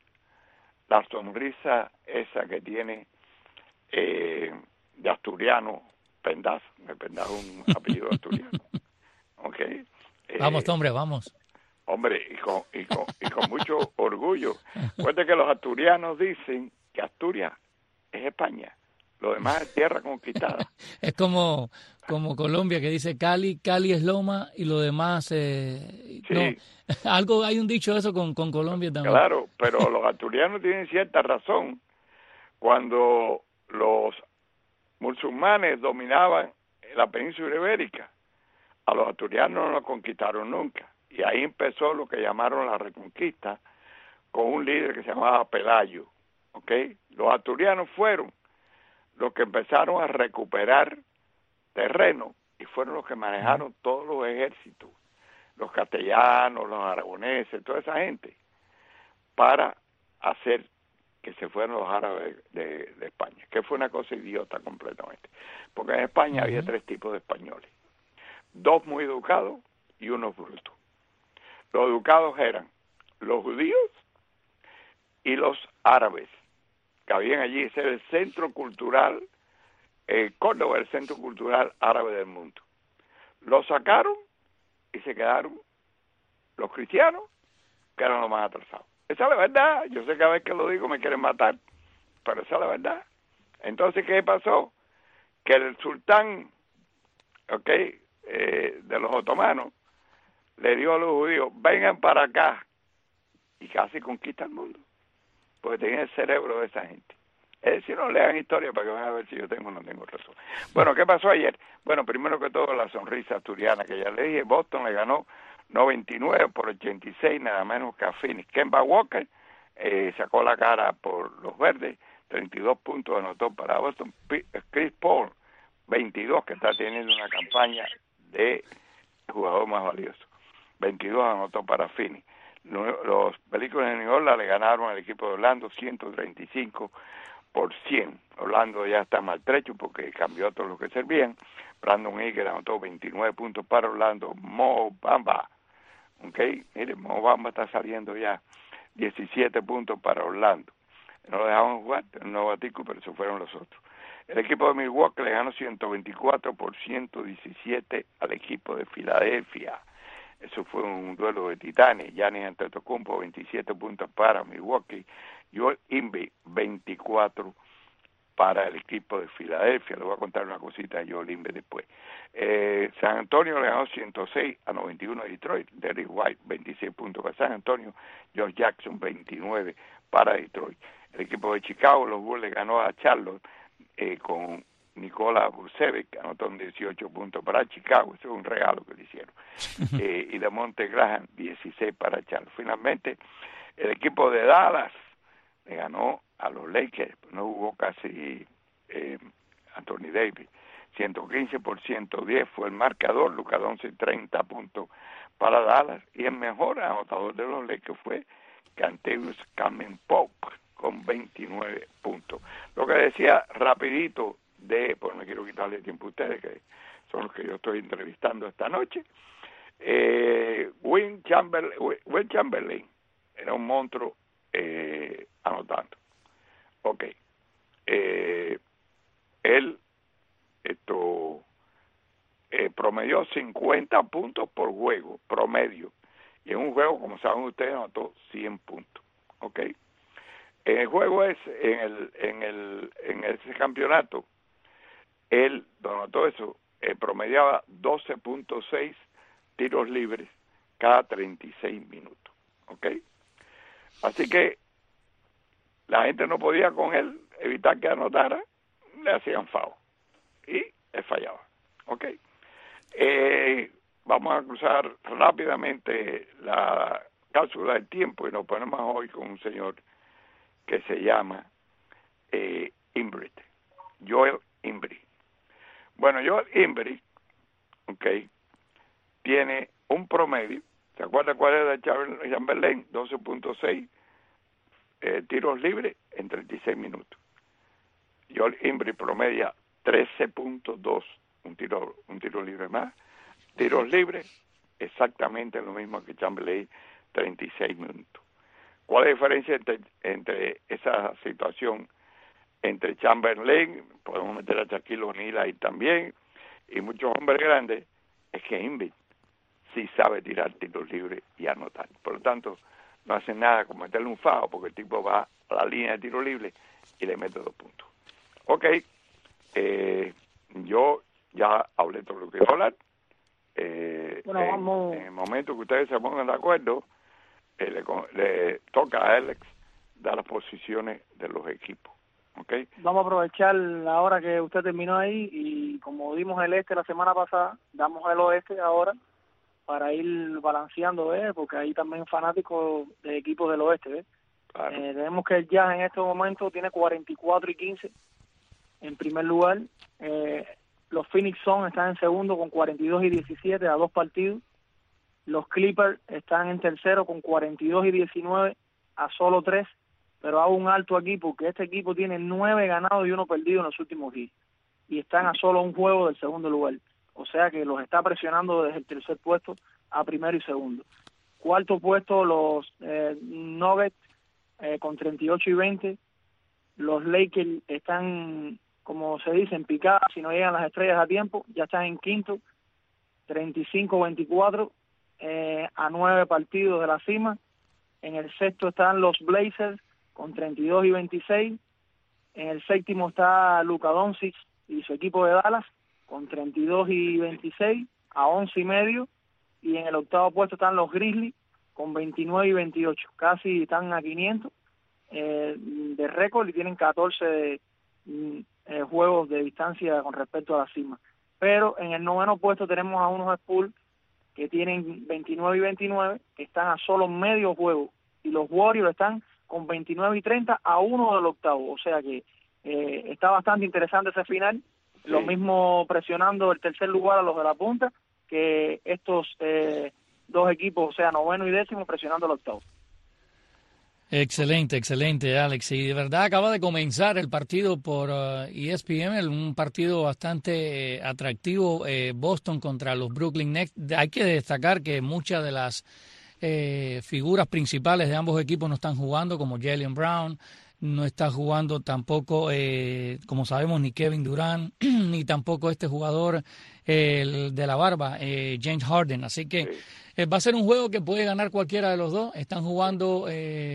esa que tiene de asturiano Pendas un apellido asturiano. Okay. Vamos, hombre, vamos. Hombre, y con mucho orgullo. Recuerda que los asturianos dicen que Asturias es España, lo demás es tierra conquistada. Es como Colombia, que dice Cali es Loma y lo demás... sí. No, algo hay un dicho de eso con Colombia también. Claro, pero los asturianos tienen cierta razón. Cuando los musulmanes dominaban la península ibérica, a los asturianos no los conquistaron nunca. Y ahí empezó lo que llamaron la Reconquista, con un líder que se llamaba Pelayo. ¿Okay? Los asturianos fueron los que empezaron a recuperar terreno y fueron los que manejaron todos los ejércitos, los castellanos, los aragoneses, toda esa gente, para hacer que se fueran los árabes de España, que fue una cosa idiota completamente, porque en España había 3 tipos de españoles, 2 muy educados y 1 brutos. Los educados eran los judíos y los árabes, que habían allí. Ese era el centro cultural, Córdoba, el centro cultural árabe del mundo. Los sacaron y se quedaron los cristianos, que eran los más atrasados. Esa es la verdad. Yo sé que cada vez que lo digo me quieren matar, pero esa es la verdad. Entonces, ¿qué pasó? Que el sultán, de los otomanos, le dio a los judíos, vengan para acá, y casi conquista el mundo, porque tenía el cerebro de esa gente. Es decir, no lean historia para que van a ver si yo tengo o no tengo razón. Bueno, ¿qué pasó ayer? Bueno, primero que todo, la sonrisa asturiana, que ya le dije, Boston le ganó 99-86, nada menos que a Phoenix. Kemba Walker sacó la cara por los verdes, 32 puntos anotó para Boston. Chris Paul, 22, que está teniendo una campaña de jugador más valioso. 22 anotó para Phoenix. Los Películas de New Orleans le ganaron al equipo de Orlando 135-100. Orlando ya está maltrecho porque cambió a todos los que servían. Brandon Ingram anotó 29 puntos para Orlando. Mo Bamba, mire, Mo Bamba está saliendo ya 17 puntos para Orlando. No lo dejaban jugar, un novatico, pero se fueron los otros. El equipo de Milwaukee le ganó 124-117 al equipo de Filadelfia. Eso fue un duelo de titanes. Giannis Antetokounmpo, 27 puntos para Milwaukee. Joel Embiid, 24 para el equipo de Filadelfia. Le voy a contar una cosita de Joel Embiid después. San Antonio le ganó 106-91 a Detroit. Derrick White, 26 puntos para San Antonio. Josh Jackson, 29 para Detroit. El equipo de Chicago, los Bulls, le ganó a Charlotte con Nikola Vucevic, anotó 18 puntos para Chicago. Eso es un regalo que le hicieron. Y de Monte Graham, 16 para Charlotte. Finalmente, el equipo de Dallas le ganó a los Lakers. No jugó casi Anthony Davis. 115-110 fue el marcador. Luka Doncic, 30 puntos para Dallas. Y el mejor anotador de los Lakers fue Kentavious Caldwell-Pope con 29 puntos. Lo que decía rapidito pues no quiero quitarle tiempo a ustedes, que son los que yo estoy entrevistando esta noche. Will Chamberlain era un monstruo anotando. Él promedió 50 puntos por juego, promedio. Y en un juego, como saben ustedes, anotó 100 puntos. En el juego en ese campeonato, él anotó eso, promediaba 12.6 tiros libres cada 36 minutos. Así que la gente no podía con él evitar que anotara, le hacían foul y él fallaba. Vamos a cruzar rápidamente la cápsula del tiempo y nos ponemos hoy con un señor que se llama Embiid, Joel Embiid. Bueno, Joel Embiid, tiene un promedio. ¿Se acuerda cuál era de Chamberlain? 12.6 tiros libres en 36 minutos. Joel Embiid promedia 13.2, un tiro libre más. Tiros libres, exactamente lo mismo que Chamberlain, 36 minutos. ¿Cuál es la diferencia entre esa situación entre Chamberlain, podemos meter a Shaquille O'Neal ahí también, y muchos hombres grandes, es que Embiid sí sabe tirar tiros libres y anotar. Por lo tanto, no hace nada como meterle un fajo, porque el tipo va a la línea de tiro libre y le mete 2 puntos. Ok, yo ya hablé todo lo que iba a hablar. En el momento que ustedes se pongan de acuerdo, le toca a Alex dar las posiciones de los equipos. Okay. Vamos a aprovechar la hora que usted terminó ahí y como dimos el este la semana pasada, damos el oeste ahora para ir balanceando, porque hay también fanáticos de equipos del oeste. Claro. Tenemos que el Jazz en estos momentos tiene 44-15 en primer lugar. Los Phoenix Suns están en segundo con 42-17 a 2 partidos. Los Clippers están en tercero con 42-19 a solo 3. Pero hago un alto aquí porque este equipo tiene 9 ganados y 1 perdido en los últimos días. Y están a solo un juego del segundo lugar. O sea que los está presionando desde el tercer puesto a primero y segundo. Cuarto puesto los Nuggets con 38-20. Los Lakers están, como se dice, en picada. Si no llegan las estrellas a tiempo, ya están en quinto. 35-24 a 9 partidos de la cima. En el sexto están los Blazers con 32-26. En el séptimo está Luka Doncic y su equipo de Dallas con 32-26 a 11.5. Y en el octavo puesto están los Grizzlies con 29-28. Casi están a 500 de récord y tienen 14 juegos de distancia con respecto a la cima. Pero en el noveno puesto tenemos a unos Spurs que tienen 29-29, que están a solo medio juego. Y los Warriors están con 29-30 a 1 del octavo. O sea que está bastante interesante ese final. Sí. Lo mismo presionando el tercer lugar a los de la punta, que estos 2 equipos, o sea, noveno y décimo, presionando el octavo. Excelente, excelente, Alex. Y de verdad acaba de comenzar el partido por ESPN, un partido bastante atractivo, Boston contra los Brooklyn Nets. Hay que destacar que muchas de las figuras principales de ambos equipos no están jugando, como Jaylen Brown, no está jugando tampoco, como sabemos, ni Kevin Durant, ni tampoco este jugador el de la barba, James Harden. Así que va a ser un juego que puede ganar cualquiera de los dos. Están jugando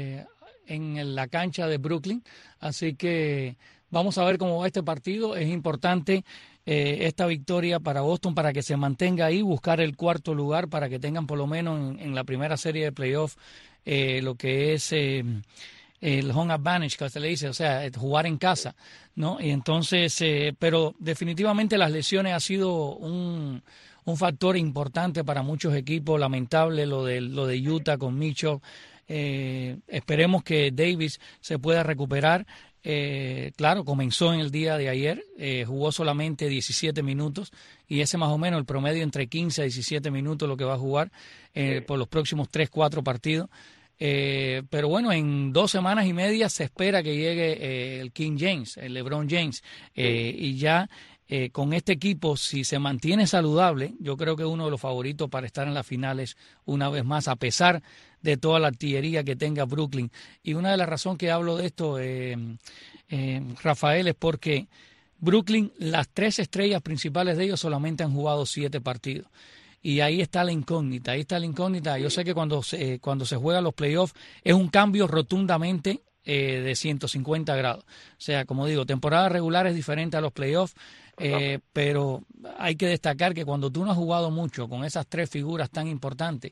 en la cancha de Brooklyn, así que vamos a ver cómo va este partido. Es importante esta victoria para Boston para que se mantenga ahí, buscar el cuarto lugar para que tengan por lo menos en la primera serie de playoff lo que es el home advantage, que se le dice, o sea, jugar en casa, ¿no? Y entonces, pero definitivamente las lesiones ha sido un factor importante para muchos equipos. Lamentable lo de Utah con Mitchell. Esperemos que Davis se pueda recuperar. Claro, comenzó en el día de ayer, jugó solamente 17 minutos y ese más o menos el promedio entre 15 a 17 minutos lo que va a jugar por los próximos 3-4 partidos. Pero bueno, en 2 semanas y media se espera que llegue el King James, el LeBron James, y ya con este equipo, si se mantiene saludable, yo creo que es uno de los favoritos para estar en las finales una vez más, a pesar de toda la artillería que tenga Brooklyn. Y una de las razones que hablo de esto, Rafael, es porque Brooklyn, las 3 estrellas principales de ellos solamente han jugado 7 partidos. Y ahí está la incógnita, Yo sé que cuando se juegan los playoffs es un cambio rotundamente de 150 grados. O sea, como digo, temporada regular es diferente a los playoffs, pero hay que destacar que cuando tú no has jugado mucho con esas 3 figuras tan importantes,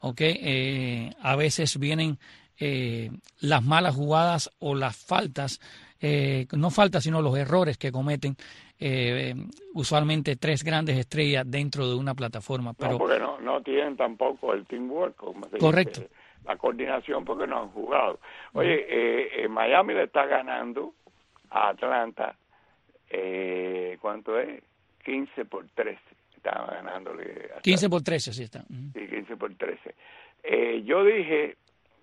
a veces vienen las malas jugadas o las faltas, no faltas sino los errores que cometen usualmente 3 grandes estrellas dentro de una plataforma. Pero no, porque no tienen tampoco el teamwork, como se correcto. Dice, la coordinación, porque no han jugado. Oye, Miami le está ganando a Atlanta, ¿cuánto es? 15-13. Estaba ganándole. 15-13, sí está. Sí, 15-13. Yo dije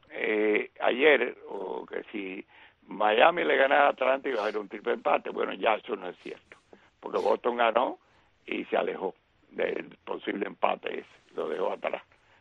ayer que si Miami le ganaba a Atlanta iba a haber un triple empate. Bueno, ya eso no es cierto, porque Boston ganó y se alejó del posible empate ese, lo dejó atrás.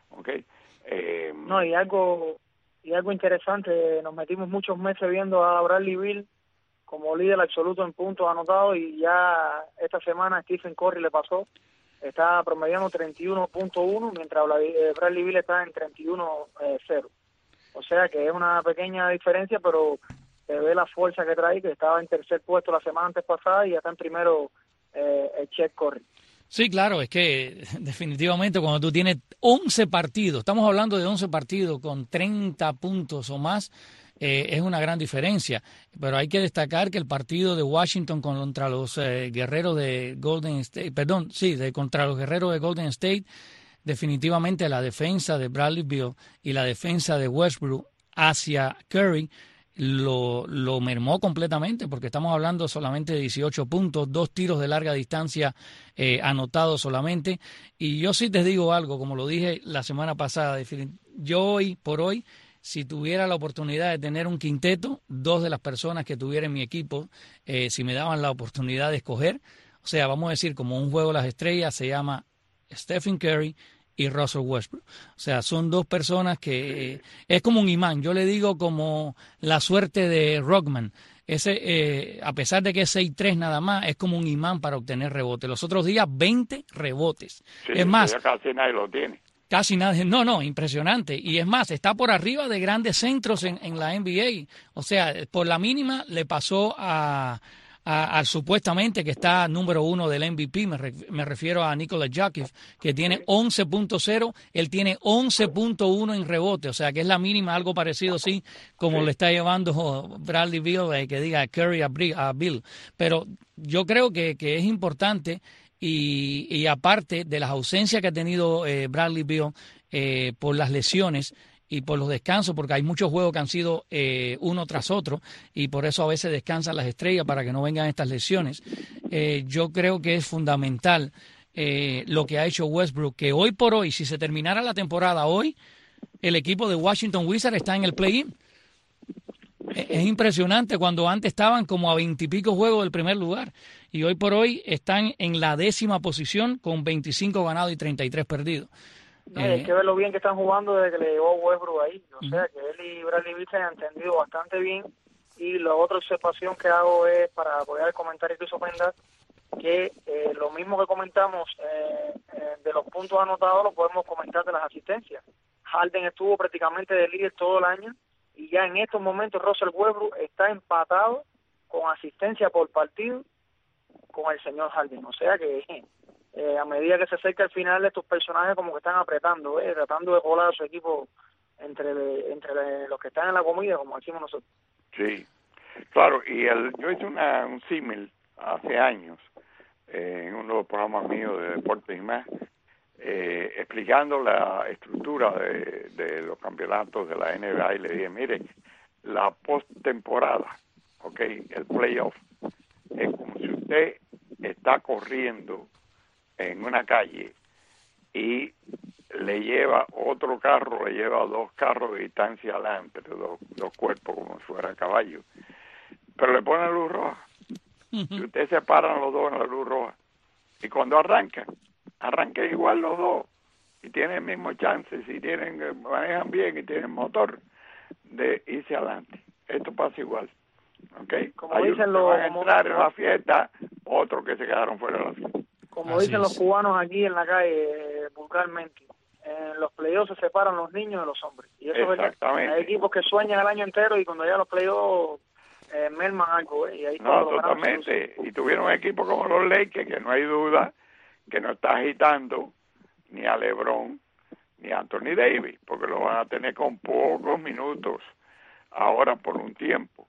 No, y algo interesante, nos metimos muchos meses viendo a Bradley Beal como líder absoluto en puntos anotados, y ya esta semana Stephen Curry le pasó, está promediando 31.1, mientras Bradley Beal está en 31.0. O sea que es una pequeña diferencia, pero se ve la fuerza que trae, que estaba en tercer puesto la semana antes pasada y ya está en primero Chet Curry. Sí, claro, es que definitivamente cuando tú tienes 11 partidos, estamos hablando de 11 partidos con 30 puntos o más, es una gran diferencia. Pero hay que destacar que el partido de Washington contra los guerreros de Golden State, contra los guerreros de Golden State, definitivamente la defensa de Bradley Beal y la defensa de Westbrook hacia Curry lo mermó completamente, porque estamos hablando solamente de 18 puntos, 2 tiros de larga distancia anotados solamente. Y yo sí te digo algo, como lo dije la semana pasada, yo hoy por hoy, si tuviera la oportunidad de tener un quinteto, 2 de las personas que tuviera en mi equipo, si me daban la oportunidad de escoger, o sea, vamos a decir, como un juego de las estrellas, se llama Stephen Curry y Russell Westbrook. O sea, son 2 personas que es como un imán. Yo le digo como la suerte de Rodman. Ese, a pesar de que es 6-3 nada más, es como un imán para obtener rebotes. Los otros días, 20 rebotes. Sí, es más, ya casi nadie lo tiene. Casi nadie, no, impresionante. Y es más, está por arriba de grandes centros en la NBA. O sea, por la mínima le pasó al supuestamente que está número 1 del MVP, me refiero a Nikola Jokic, que tiene 11.0, él tiene 11.1 en rebote, o sea que es la mínima, algo parecido así como le está llevando Bradley Beal, que diga Curry a Bill. Pero yo creo que es importante, y aparte de las ausencias que ha tenido Bradley Beal por las lesiones y por los descansos, porque hay muchos juegos que han sido uno tras otro, y por eso a veces descansan las estrellas para que no vengan estas lesiones. Yo creo que es fundamental lo que ha hecho Westbrook, que hoy por hoy, si se terminara la temporada hoy, el equipo de Washington Wizards está en el play-in. Es impresionante, cuando antes estaban como a 20 y pico juegos del primer lugar, y hoy por hoy están en la 10ª posición con 25 ganados y 33 perdidos. No, hay que ver lo bien que están jugando desde que le llegó Westbrook ahí. O sea, que él y Bradley Beal se han entendido bastante bien. Y la otra observación que hago es, para apoyar el comentario que hizo Mendas, que lo mismo que comentamos de los puntos anotados, lo podemos comentar de las asistencias. Harden estuvo prácticamente de líder todo el año, y ya en estos momentos Russell Westbrook está empatado con asistencia por partido con el señor Harden. O sea que a medida que se acerca el final, estos personajes como que están apretando, tratando de colar a su equipo entre los que están en la comida, como decimos nosotros. Sí, claro, y yo hice un símil hace años en uno de los programas míos de deportes y más, explicando la estructura de los campeonatos de la NBA, y le dije, mire, la postemporada, el playoff, es como si usted está corriendo en una calle y le lleva otro carro, le lleva 2 carros de distancia adelante, dos cuerpos como si fuera caballo, pero le pone luz roja. Y ustedes se paran los 2 en la luz roja, y cuando arrancan igual los 2 y tienen el mismo chance, si manejan bien y tienen motor, de irse adelante. Esto pasa igual. Como hay dicen los que van a entrar en la fiesta, otros que se quedaron fuera de la fiesta. Como dicen los cubanos aquí en la calle, vulgarmente, en los playoffs se separan los niños de los hombres. Y eso es verdad. Hay equipos que sueñan el año entero y cuando llegan los playoffs merman algo. Y ahí no, totalmente. Y tuvieron equipos como los Lakers, que no hay duda que no está agitando ni a LeBron ni a Anthony Davis, porque lo van a tener con pocos minutos ahora por un tiempo.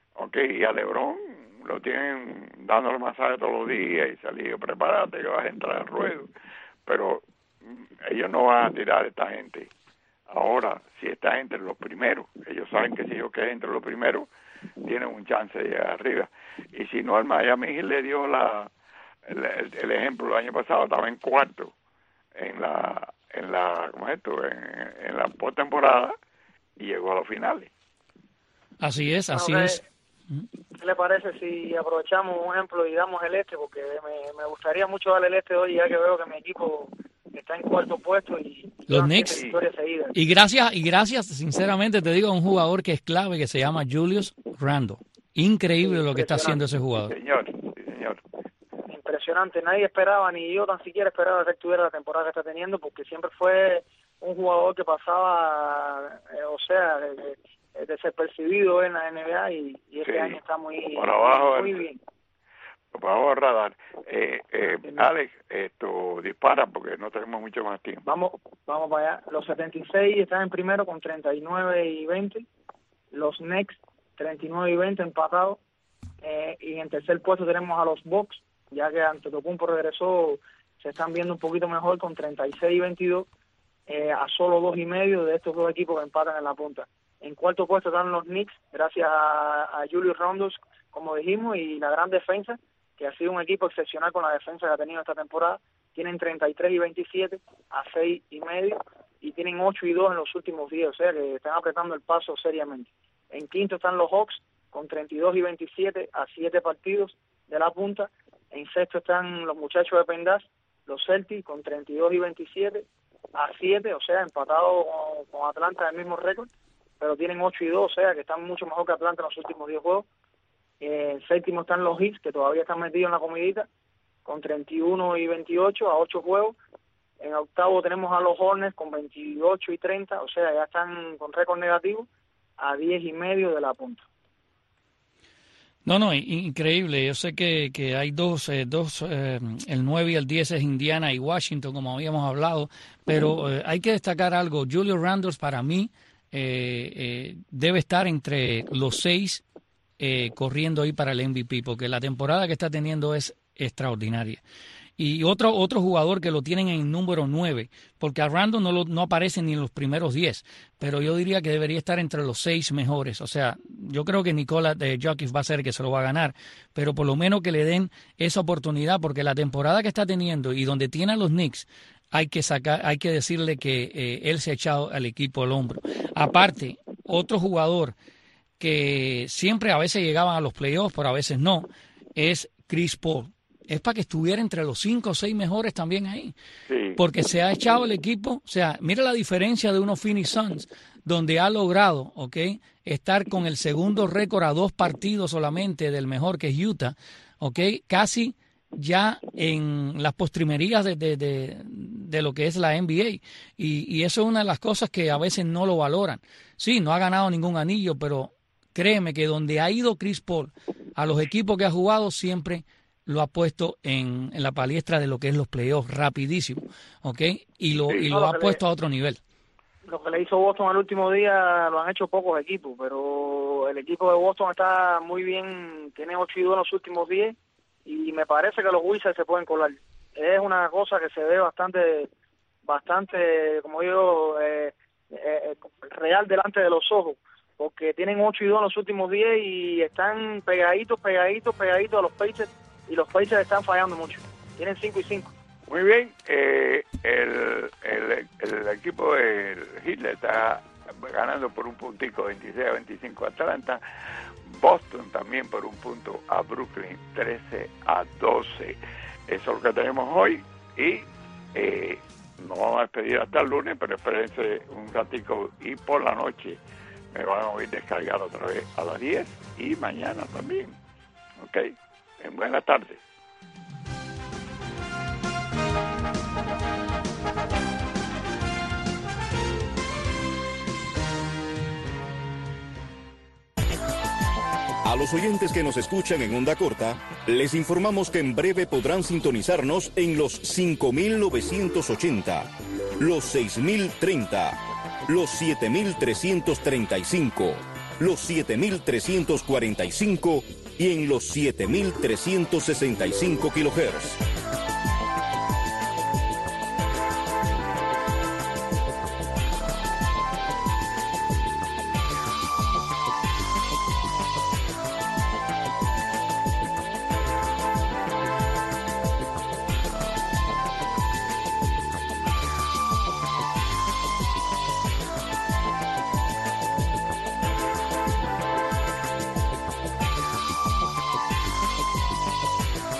Y a LeBron lo tienen dándole masaje todos los días y salido, prepárate que vas a entrar al ruedo. Pero ellos no van a tirar a esta gente. Ahora, si está entre los primeros, ellos saben que si ellos quedan entre los primeros, tienen un chance de llegar arriba. Y si no, el Miami Heat le dio el ejemplo el año pasado, estaba en cuarto en la postemporada y llegó a los finales. Así es. ¿Qué le parece si aprovechamos un ejemplo y damos el este? Porque me gustaría mucho darle el este hoy, ya que veo que mi equipo está en cuarto puesto y los Knicks. Y gracias, sinceramente te digo, a un jugador que es clave, que se llama Julius Randle. Increíble lo que está haciendo ese jugador. Sí, señor. Impresionante, nadie esperaba, ni yo tan siquiera esperaba que tuviera la temporada que está teniendo, porque siempre fue un jugador que pasaba, desapercibido en la NBA y este año está muy bien. Por abajo radar. Alex, dispara porque no tenemos mucho más tiempo. Vamos para allá. Los 76 están en primero con 39 y 20. Los Knicks 39 y 20 empatados. Y en tercer puesto tenemos a los Bucks, ya que Antetokounmpo regresó, se están viendo un poquito mejor con 36 y 22, a solo 2.5 de estos dos equipos que empatan en la punta. En cuarto puesto están los Knicks, gracias a Julius Randle, como dijimos, y la gran defensa, que ha sido un equipo excepcional con la defensa que ha tenido esta temporada. Tienen 33 y 27 a 6.5 y tienen 8 y 2 en los últimos 10, o sea que están apretando el paso seriamente. En quinto están los Hawks con 32 y 27 a 7 partidos de la punta. En sexto están los muchachos de Pendas, los Celtics, con 32 y 27 a 7, o sea, empatados con Atlanta del mismo récord, pero tienen 8 y 2, o sea que están mucho mejor que Atlanta en los últimos 10 juegos. En séptimo están los Heat, que todavía están metidos en la comidita, con 31 y 28 a 8 juegos. En octavo tenemos a los Hornets con 28 y 30, o sea, ya están con récord negativo a 10.5 de la punta. No, increíble. Yo sé que hay dos, el 9 y el 10 es Indiana y Washington, como habíamos hablado, pero hay que destacar algo. Julius Randle, para mí, debe estar entre los 6 corriendo ahí para el MVP, porque la temporada que está teniendo es extraordinaria. Y otro jugador que lo tienen en número 9, porque a Randle no aparece ni en los primeros 10, pero yo diría que debería estar entre los 6 mejores. O sea, yo creo que Nikola Jokic va a ser el que se lo va a ganar, pero por lo menos que le den esa oportunidad, porque la temporada que está teniendo y donde tiene a los Knicks, hay que decirle que él se ha echado al equipo al hombro. Aparte, otro jugador que siempre a veces llegaban a los playoffs, pero a veces no, es Chris Paul. Es para que estuviera entre los 5 o 6 mejores también ahí. Sí. Porque se ha echado el equipo. O sea, mira la diferencia de unos Phoenix Suns, donde ha logrado, estar con el segundo récord a 2 partidos solamente del mejor, que es Utah, casi ya en las postrimerías de lo que es la NBA. Y eso es una de las cosas que a veces no lo valoran. Sí, no ha ganado ningún anillo, pero créeme que donde ha ido Chris Paul, a los equipos que ha jugado, siempre lo ha puesto en la palestra de lo que es los playoffs rapidísimo, y lo ha puesto a otro nivel. Lo que le hizo Boston el último día lo han hecho pocos equipos, pero el equipo de Boston está muy bien, tiene 8 y 2 en los últimos 10 y me parece que los Wizards se pueden colar. Es una cosa que se ve bastante, como digo, real delante de los ojos, porque tienen 8 y 2 en los últimos 10 y están pegaditos a los Pacers, y los Pacers están fallando mucho. Tienen 5 y 5. Muy bien. El equipo de Hitler está ganando por un puntico, 26 a 25 a Atlanta. Boston también por un punto a Brooklyn, 13 a 12. Eso es lo que tenemos hoy. Y nos vamos a despedir hasta el lunes, pero espérense un ratico. Y por la noche me van a oír descargar otra vez a las 10 y mañana también. Buenas tardes. A los oyentes que nos escuchan en onda corta, les informamos que en breve podrán sintonizarnos en los 5.980, los 6.030, los 7.335, los 7.345 y en los 7.365 kHz.